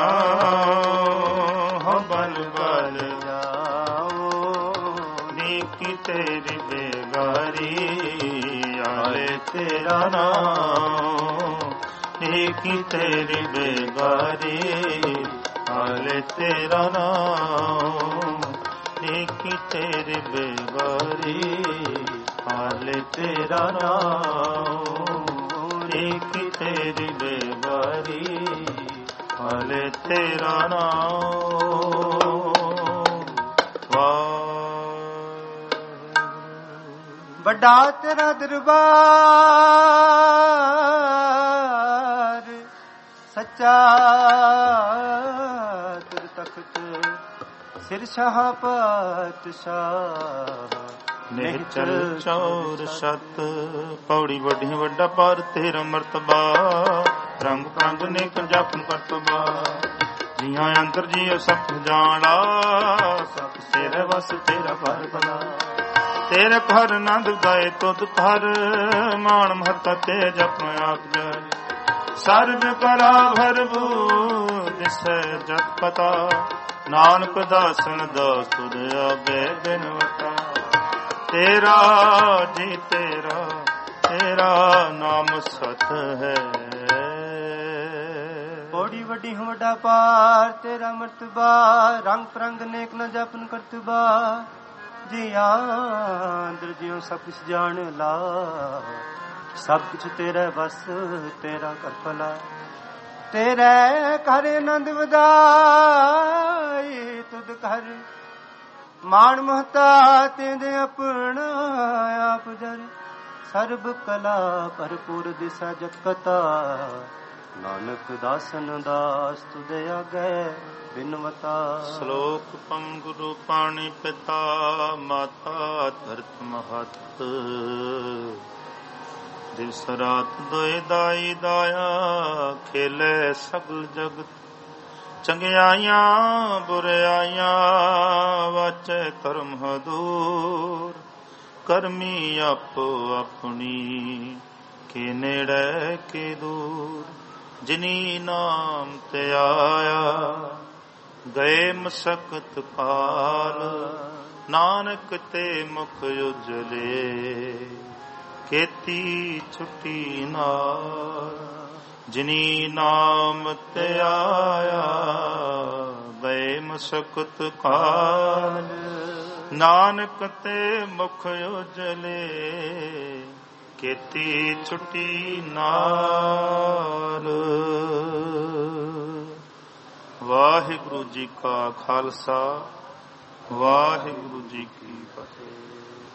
A: ਜਾਓ ਹਾਂ ਬਲ ਬਲ ਜਾਓ, ਨੇਕੀ ਤੇਰੀ ਬੇਗਾਰੀ ਹਾਲੇ ਤੇਰਾ ਨਾਮ। ਨੇਕੀ ਤੇਰੀ ਬੇਗਾਰੀ ਹਾਲੇ ਤੇਰਾ ਨਾਮ। ਨੇਕੀ ਤੇਰੀ ਬੇਗਾਰੀ ਹਾਲੇ ਤੇਰਾ ਨਾਮ। ਨੇਕੀ ਤੇਰੀ ਬੇਗਾਰੀ ਹਾਲੇ ਤੇਰਾ ਨਾਮ।
B: ਵੱਡਾ ਤੇਰਾ ਦਰਬਾਰ ਸੱਚਾ ਤੇਰੇ ਤਖਤ ਸਿਰ ਸ਼ਾਹ ਪਾਤਸ਼ਾਹ।
A: ਨਿਹਚਲ ਚੌਰ ਸਤ ਪੌੜੀ ਵੱਡੀ ਵੱਡਾ ਪਰ ਤੇਰਾ ਮਰਤਬਾ। ਰੰਗ ਪ੍ਰੰਗ ਨੇ ਕੰਜਾਪਨ ਕਰਤਬਾ। ਜੀਆਂ ਅੰਦਰ ਜੀ ਸਭ ਜਾਣਾ ਸਭ ਤੇਰੇ ਵਸ ਤੇਰਾ ਪਰ ਬਲਾ। ਤੇਰੇ ਘਰ ਆਨੰਦ ਗਏ ਤੁਧ ਘਰ ਮਾਣ ਮਹੱਤਾ ਤੇ ਜਪ ਆਪ ਜਾਏ। ਸਰਬ ਕਲਾ ਭਰਬੂ ਜਿਸੈ ਜਪ ਪਤਾ। ਨਾਨਕ ਦਾਸਨ ਦਾਸ ਤੁਧ ਆਗੇ ਬਿਨਵਤਾ। ਤੇਰਾ ਜੀ ਤੇਰਾ ਤੇਰਾ ਨਾਮ ਸਤ ਹੈ।
B: ਪੌੜੀ ਵੱਡੀ ਹੂੰ ਵੱਡਾ ਪਾਰ ਤੇਰਾ ਮਰਤਬਾ ਰੰਗ ਪ੍ਰੰਗ ਨੇਕ ਨ ਜਪਨ ਕਰਤਬਾ ਜੀ ਆਂਦਰ ਜਿਉ ਸਭ ਕੁਛ ਜਾਣ ਲਾ ਸਭ ਕੁਛ ਤੇਰਾ ਬਸ ਤੇਰਾ ਕਰ ਭਲਾ ਤੇਰੇ ਘਰ ਆਨੰਦ ਵਧਾਈ ਤੁਧ ਘਰ ਮਾਣ ਮਹਤਾ ਤੇਂਦੇ ਆਪਣਾ ਆਪ ਜਰ ਸਰਬ ਕਲਾ ਭਰਪੂਰ ਦਿਸਾ ਜਗਤਾ ਨਾਨਕ ਦਾਸਨ ਦਾਸ ਤੁਦੇ ਆਗੇ ਬਿਨਵਤਾ।
A: ਸ਼ਲੋਕ ਪੰ ਗੁਰੂ ਪਾਣੀ ਪਿਤਾ ਮਾਤਾ ਧਰਤ ਮਹਤ ਦਿਵਸ ਰਾਤ ਦੋਇ ਦਾਈ ਦਾਇਆ ਖੇਲੇ ਸਗਲ ਜਗਤ ਚੰਗਿਆਈਆਂ ਬੁਰਿਆਈਆਂ ਵਾਚੈ ਧਰਮ ਹਦੂਰ ਕਰਮੀ ਆਪੋ ਆਪਣੀ ਕੇ ਨੇੜੇ ਕੇ ਦੂਰ ਜਿਨੀ ਨਾਮ ਤੇ ਆਇਆ ਗਏ ਮਸਕਤ ਕਾਲ ਨਾਨਕ ਤੇ ਮੁਖ ਉਜਲੇ ਕੀਤੀ ਛੁੱਟੀ ਨਾਲ ਜਿਨੀ ਨਾਮ ਤੇ ਆਇਆ ਗਏ ਮਸਕਤ ਕਾਲ ਨਾਨਕ ਤੇ ਮੁਖ ਉਜਲੇ ਕੀਤੀ ਛੁੱਟੀ ਨਾਲ। ਵਾਹਿਗੁਰੂ ਜੀ ਕਾ ਖਾਲਸਾ ਵਾਹਿਗੁਰੂ ਜੀ ਕੀ ਫਤਿਹ।